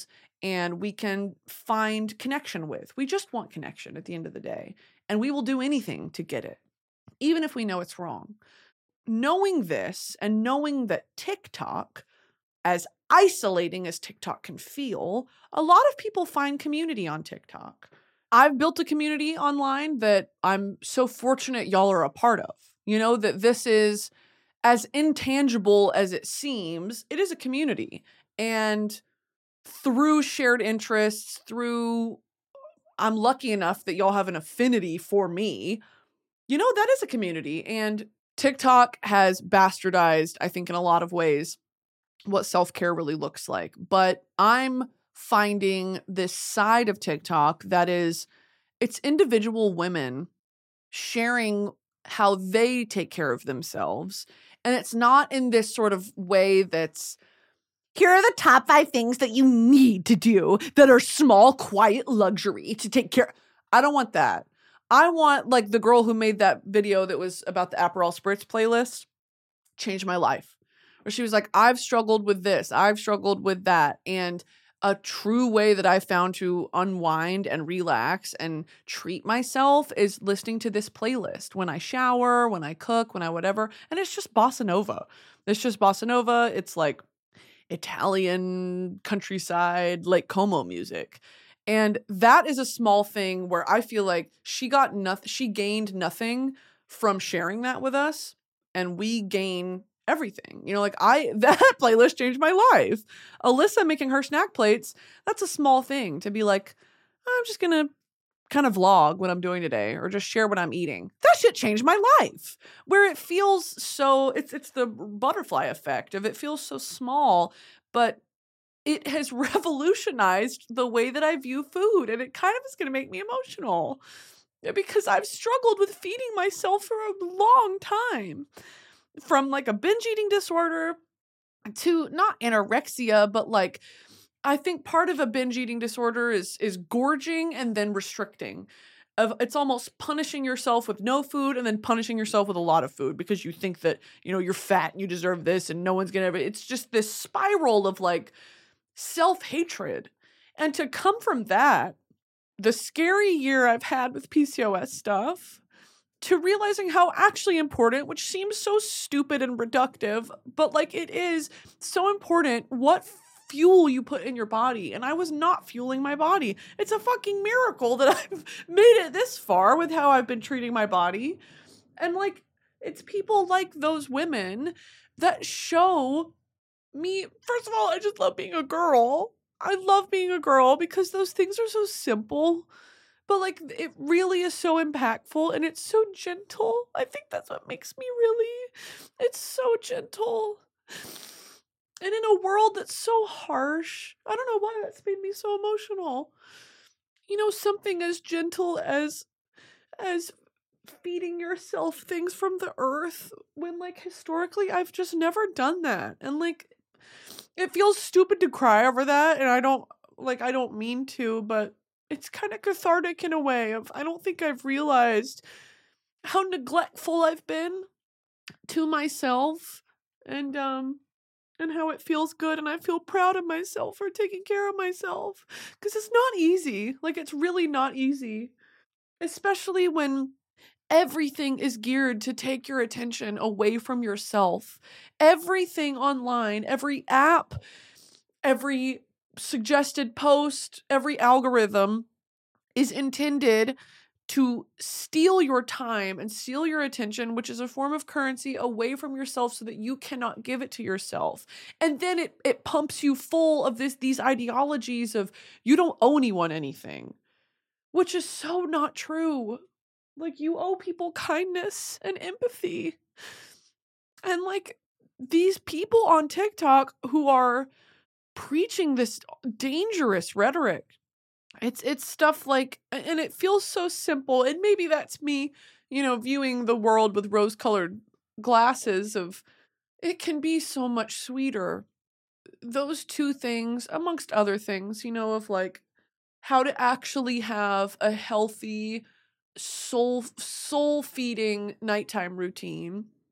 and we can find connection with. We just want connection at the end of the day, and we will do anything to get it, even if we know it's wrong. Knowing this and knowing that TikTok, as isolating as TikTok can feel, a lot of people find community on TikTok. I've built a community online that I'm so fortunate y'all are a part of. You know, that this is as intangible as it seems, it is a community. And through shared interests, through I'm lucky enough that y'all have an affinity for me, you know, that is a community. And TikTok has bastardized, I think, in a lot of ways, what self-care really looks like. But I'm finding this side of TikTok that is, it's individual women sharing how they take care of themselves. And it's not in this sort of way that's, here are the top five things that you need to do that are small, quiet luxury to take care. I don't want that. I want, like, the girl who made that video that was about the Aperol Spritz playlist changed my life. Where she was like, I've struggled with this. I've struggled with that. And a true way that I found to unwind and relax and treat myself is listening to this playlist when I shower, when I cook, when I whatever. And it's just bossa nova. It's just bossa nova. It's like Italian countryside, Lake Como music. And that is a small thing where I feel like she got nothing, she gained nothing from sharing that with us, and we gain everything. You know, like I, that playlist changed my life. Alyssa making her snack plates, that's a small thing to be like, I'm just gonna kind of vlog what I'm doing today or just share what I'm eating. That shit changed my life. Where it feels so, it's it's the butterfly effect of it feels so small, but it has revolutionized the way that I view food, and it kind of is going to make me emotional because I've struggled with feeding myself for a long time. From like a binge eating disorder to not anorexia, but like, I think part of a binge eating disorder is is gorging and then restricting. Of it's almost punishing yourself with no food and then punishing yourself with a lot of food because you think that, you know, you're fat and you deserve this and no one's gonna ever. It's just this spiral of like self-hatred. And to come from that, the scary year I've had with P C O S stuff, to realizing how actually important, which seems so stupid and reductive, but like it is so important, what fuel you put in your body. And I was not fueling my body. It's a fucking miracle that I've made it this far with how I've been treating my body. And like, it's people like those women that show me, first of all, I just love being a girl. I love being a girl because those things are so simple. But, like, it really is so impactful and it's so gentle. I think that's what makes me really, it's so gentle. And in a world that's so harsh, I don't know why that's made me so emotional. You know, something as gentle as, as feeding yourself things from the earth when, like, historically I've just never done that. And, like, it feels stupid to cry over that. And I don't, like, I don't mean to, but it's kind of cathartic in a way of, I don't think I've realized how neglectful I've been to myself and, um, and how it feels good. And I feel proud of myself for taking care of myself because it's not easy. Like, it's really not easy, especially when everything is geared to take your attention away from yourself. Everything online, every app, every suggested post, every algorithm is intended to steal your time and steal your attention, which is a form of currency, away from yourself so that you cannot give it to yourself. And then it it pumps you full of this these ideologies of you don't owe anyone anything, which is so not true. Like, you owe people kindness and empathy. And like, these people on TikTok who are preaching this dangerous rhetoric. It's it's stuff like, and it feels so simple, and maybe that's me, you know, viewing the world with rose-colored glasses of, it can be so much sweeter. Those two things, amongst other things, you know, of like how to actually have a healthy, soul soul-feeding nighttime routine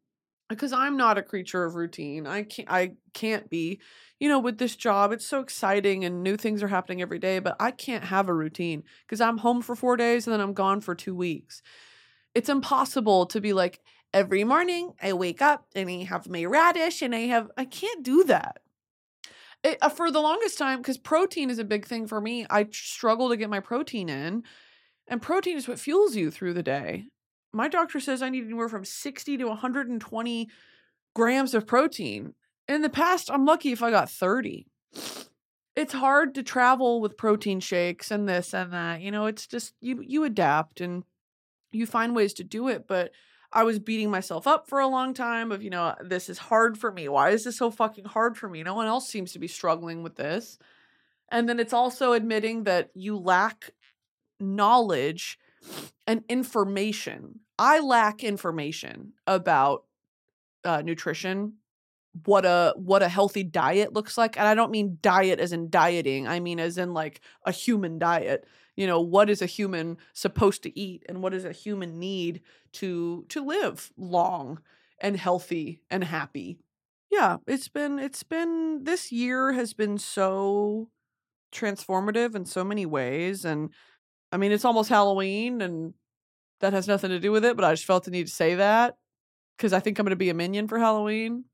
because I'm not a creature of routine. I can't, I can't be, you know, with this job, it's so exciting and new things are happening every day, but I can't have a routine because I'm home for four days and then I'm gone for two weeks. It's impossible to be like, every morning I wake up and I have my radish and I have, I can't do that. It, uh, for the longest time, because protein is a big thing for me, I struggle to get my protein in, and protein is what fuels you through the day. My doctor says I need anywhere from sixty to one hundred twenty grams of protein. In the past, I'm lucky if I got thirty. It's hard to travel with protein shakes and this and that. You know, it's just, you you adapt and you find ways to do it, but I was beating myself up for a long time of, you know, this is hard for me. Why is this so fucking hard for me? No one else seems to be struggling with this. And then it's also admitting that you lack knowledge and information. I lack information about uh, nutrition, what a what a healthy diet looks like. And I don't mean diet as in dieting. I mean as in like a human diet. You know, what is a human supposed to eat and what does a human need to to live long and healthy and happy? Yeah, it's been it's been this year has been so transformative in so many ways. And I mean, it's almost Halloween and that has nothing to do with it, but I just felt the need to say that because I think I'm going to be a minion for Halloween.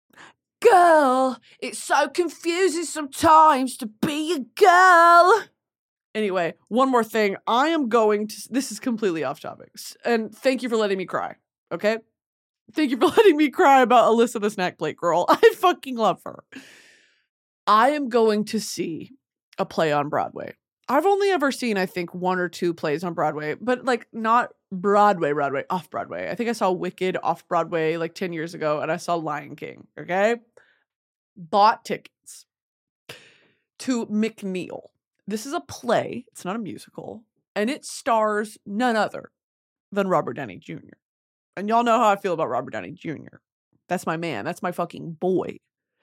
Girl, it's so confusing sometimes to be a girl. Anyway, one more thing. I am going to, this is completely off topic. And thank you for letting me cry. Okay? Thank you for letting me cry about Alyssa the Snack Plate Girl. I fucking love her. I am going to see a play on Broadway. I've only ever seen, I think, one or two plays on Broadway, but like not Broadway, Broadway, off Broadway. I think I saw Wicked off Broadway like ten years ago and I saw Lion King. Okay? Bought tickets to McNeil. This is a play. It's not a musical. And it stars none other than Robert Downey Junior And y'all know how I feel about Robert Downey Junior That's my man. That's my fucking boy.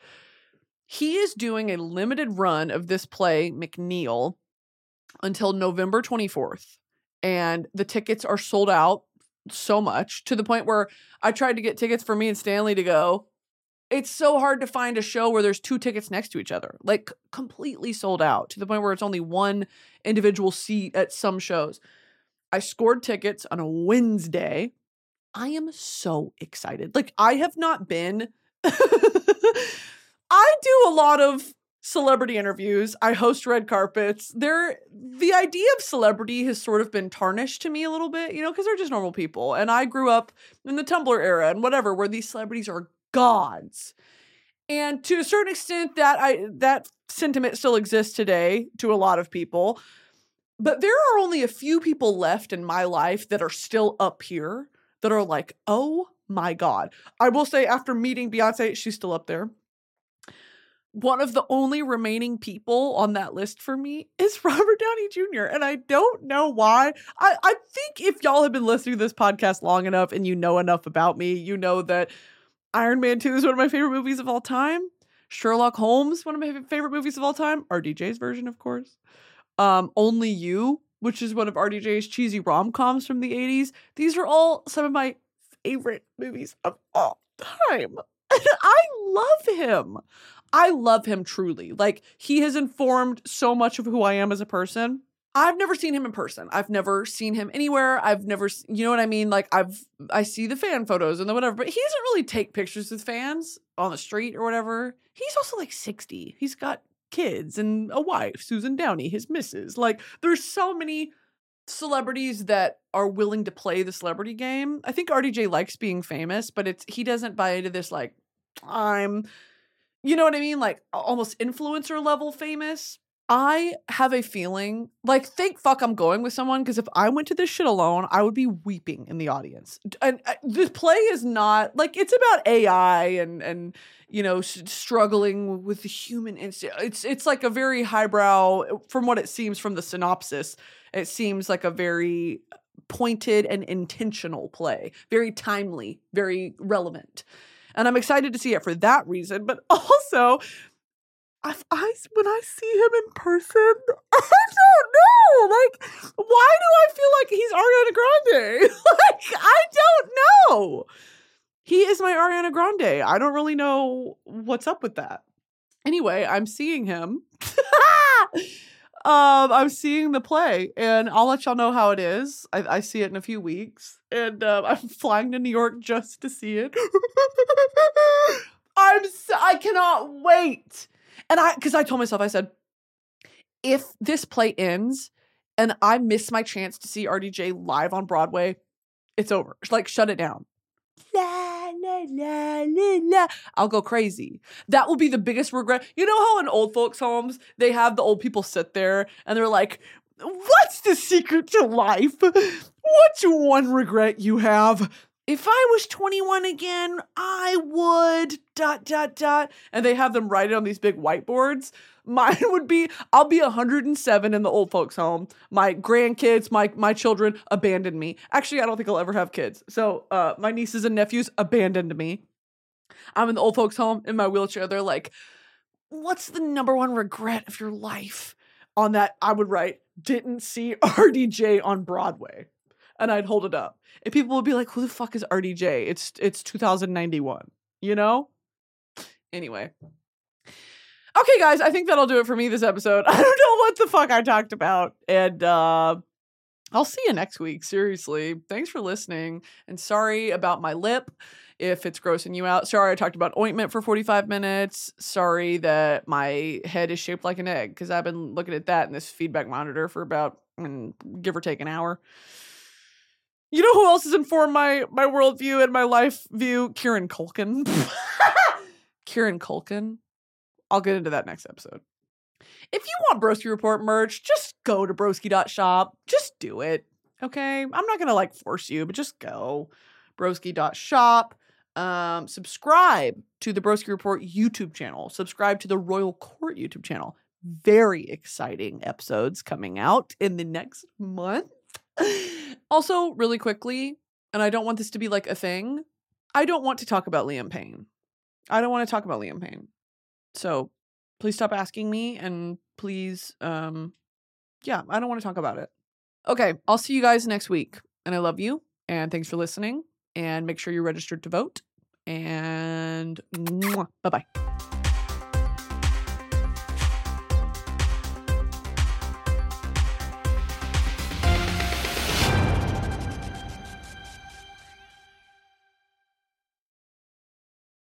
He is doing a limited run of this play, McNeil, until November twenty-fourth. And the tickets are sold out so much to the point where I tried to get tickets for me and Stanley to go. It's so hard to find a show where there's two tickets next to each other, like completely sold out to the point where it's only one individual seat at some shows. I scored tickets on a Wednesday. I am so excited. Like I have not been, I do a lot of celebrity interviews. I host red carpets. They're, the idea of celebrity has sort of been tarnished to me a little bit, you know, because they're just normal people. And I grew up in the Tumblr era and whatever, where these celebrities are gods. And to a certain extent that I that sentiment still exists today to a lot of people. But there are only a few people left in my life that are still up here that are like, oh my God. I will say after meeting Beyonce, she's still up there. One of the only remaining people on that list for me is Robert Downey Junior And I don't know why. I, I think if y'all have been listening to this podcast long enough and you know enough about me, you know that Iron Man two is one of my favorite movies of all time. Sherlock Holmes, one of my favorite movies of all time. R D J's version, of course. Um, Only You, which is one of R D J's cheesy rom-coms from the eighties. These are all some of my favorite movies of all time. And I love him. I love him truly. Like, he has informed so much of who I am as a person. I've never seen him in person. I've never seen him anywhere. I've never, you know what I mean? Like I've, I see the fan photos and the whatever, but he doesn't really take pictures with fans on the street or whatever. He's also like sixty. He's got kids and a wife, Susan Downey, his missus. Like there's so many celebrities that are willing to play the celebrity game. I think R D J likes being famous, but it's, he doesn't buy into this like, I'm, you know what I mean? Like almost influencer level famous. I have a feeling, like, thank fuck I'm going with someone, because if I went to this shit alone, I would be weeping in the audience. And uh, this play is not, like, it's about A I and, and you know, s- struggling with the human instinct. It's, it's like a very highbrow, from what it seems from the synopsis, it seems like a very pointed and intentional play. Very timely, very relevant. And I'm excited to see it for that reason, but also... I, I, when I see him in person, I don't know. Like, why do I feel like he's Ariana Grande? Like, I don't know. He is my Ariana Grande. I don't really know what's up with that. Anyway, I'm seeing him. um, I'm seeing the play, and I'll let y'all know how it is. I, I see it in a few weeks, and um, I'm flying to New York just to see it. I'm so, I cannot wait. And I, because I told myself, I said, if this play ends and I miss my chance to see R D J live on Broadway, it's over. Like, shut it down. La, la, la, la, la. I'll go crazy. That will be the biggest regret. You know how in old folks' homes, they have the old people sit there and they're like, what's the secret to life? What's one regret you have? If I was twenty-one again, I would dot, dot, dot. And they have them write it on these big whiteboards. Mine would be, I'll be one hundred seven in the old folks home. My grandkids, my my children abandoned me. Actually, I don't think I'll ever have kids. So uh, my nieces and nephews abandoned me. I'm in the old folks home in my wheelchair. They're like, what's the number one regret of your life? On that, I would write, didn't see R D J on Broadway. And I'd hold it up. And people would be like, who the fuck is R D J? It's it's two thousand ninety-one, you know? Anyway. Okay, guys, I think that'll do it for me this episode. I don't know what the fuck I talked about. And uh, I'll see you next week. Seriously. Thanks for listening. And sorry about my lip if it's grossing you out. Sorry I talked about ointment for forty-five minutes. Sorry that my head is shaped like an egg, because I've been looking at that in this feedback monitor for about, mm, give or take, an hour. You know who else has informed my my worldview and my life view? Kieran Culkin. Kieran Culkin. I'll get into that next episode. If you want Broski Report merch, just go to broski dot shop. Just do it. Okay? I'm not going to like force you, but just go. broski dot shop. Um, subscribe to the Broski Report YouTube channel. Subscribe to the Royal Court YouTube channel. Very exciting episodes coming out in the next month. Also, really quickly, and I don't want this to be like a thing, I don't want to talk about Liam Payne. I don't want to talk about Liam Payne. So please stop asking me, and please, um, yeah, I don't want to talk about it. Okay, I'll see you guys next week, and I love you, and thanks for listening, and make sure you're registered to vote, and bye-bye.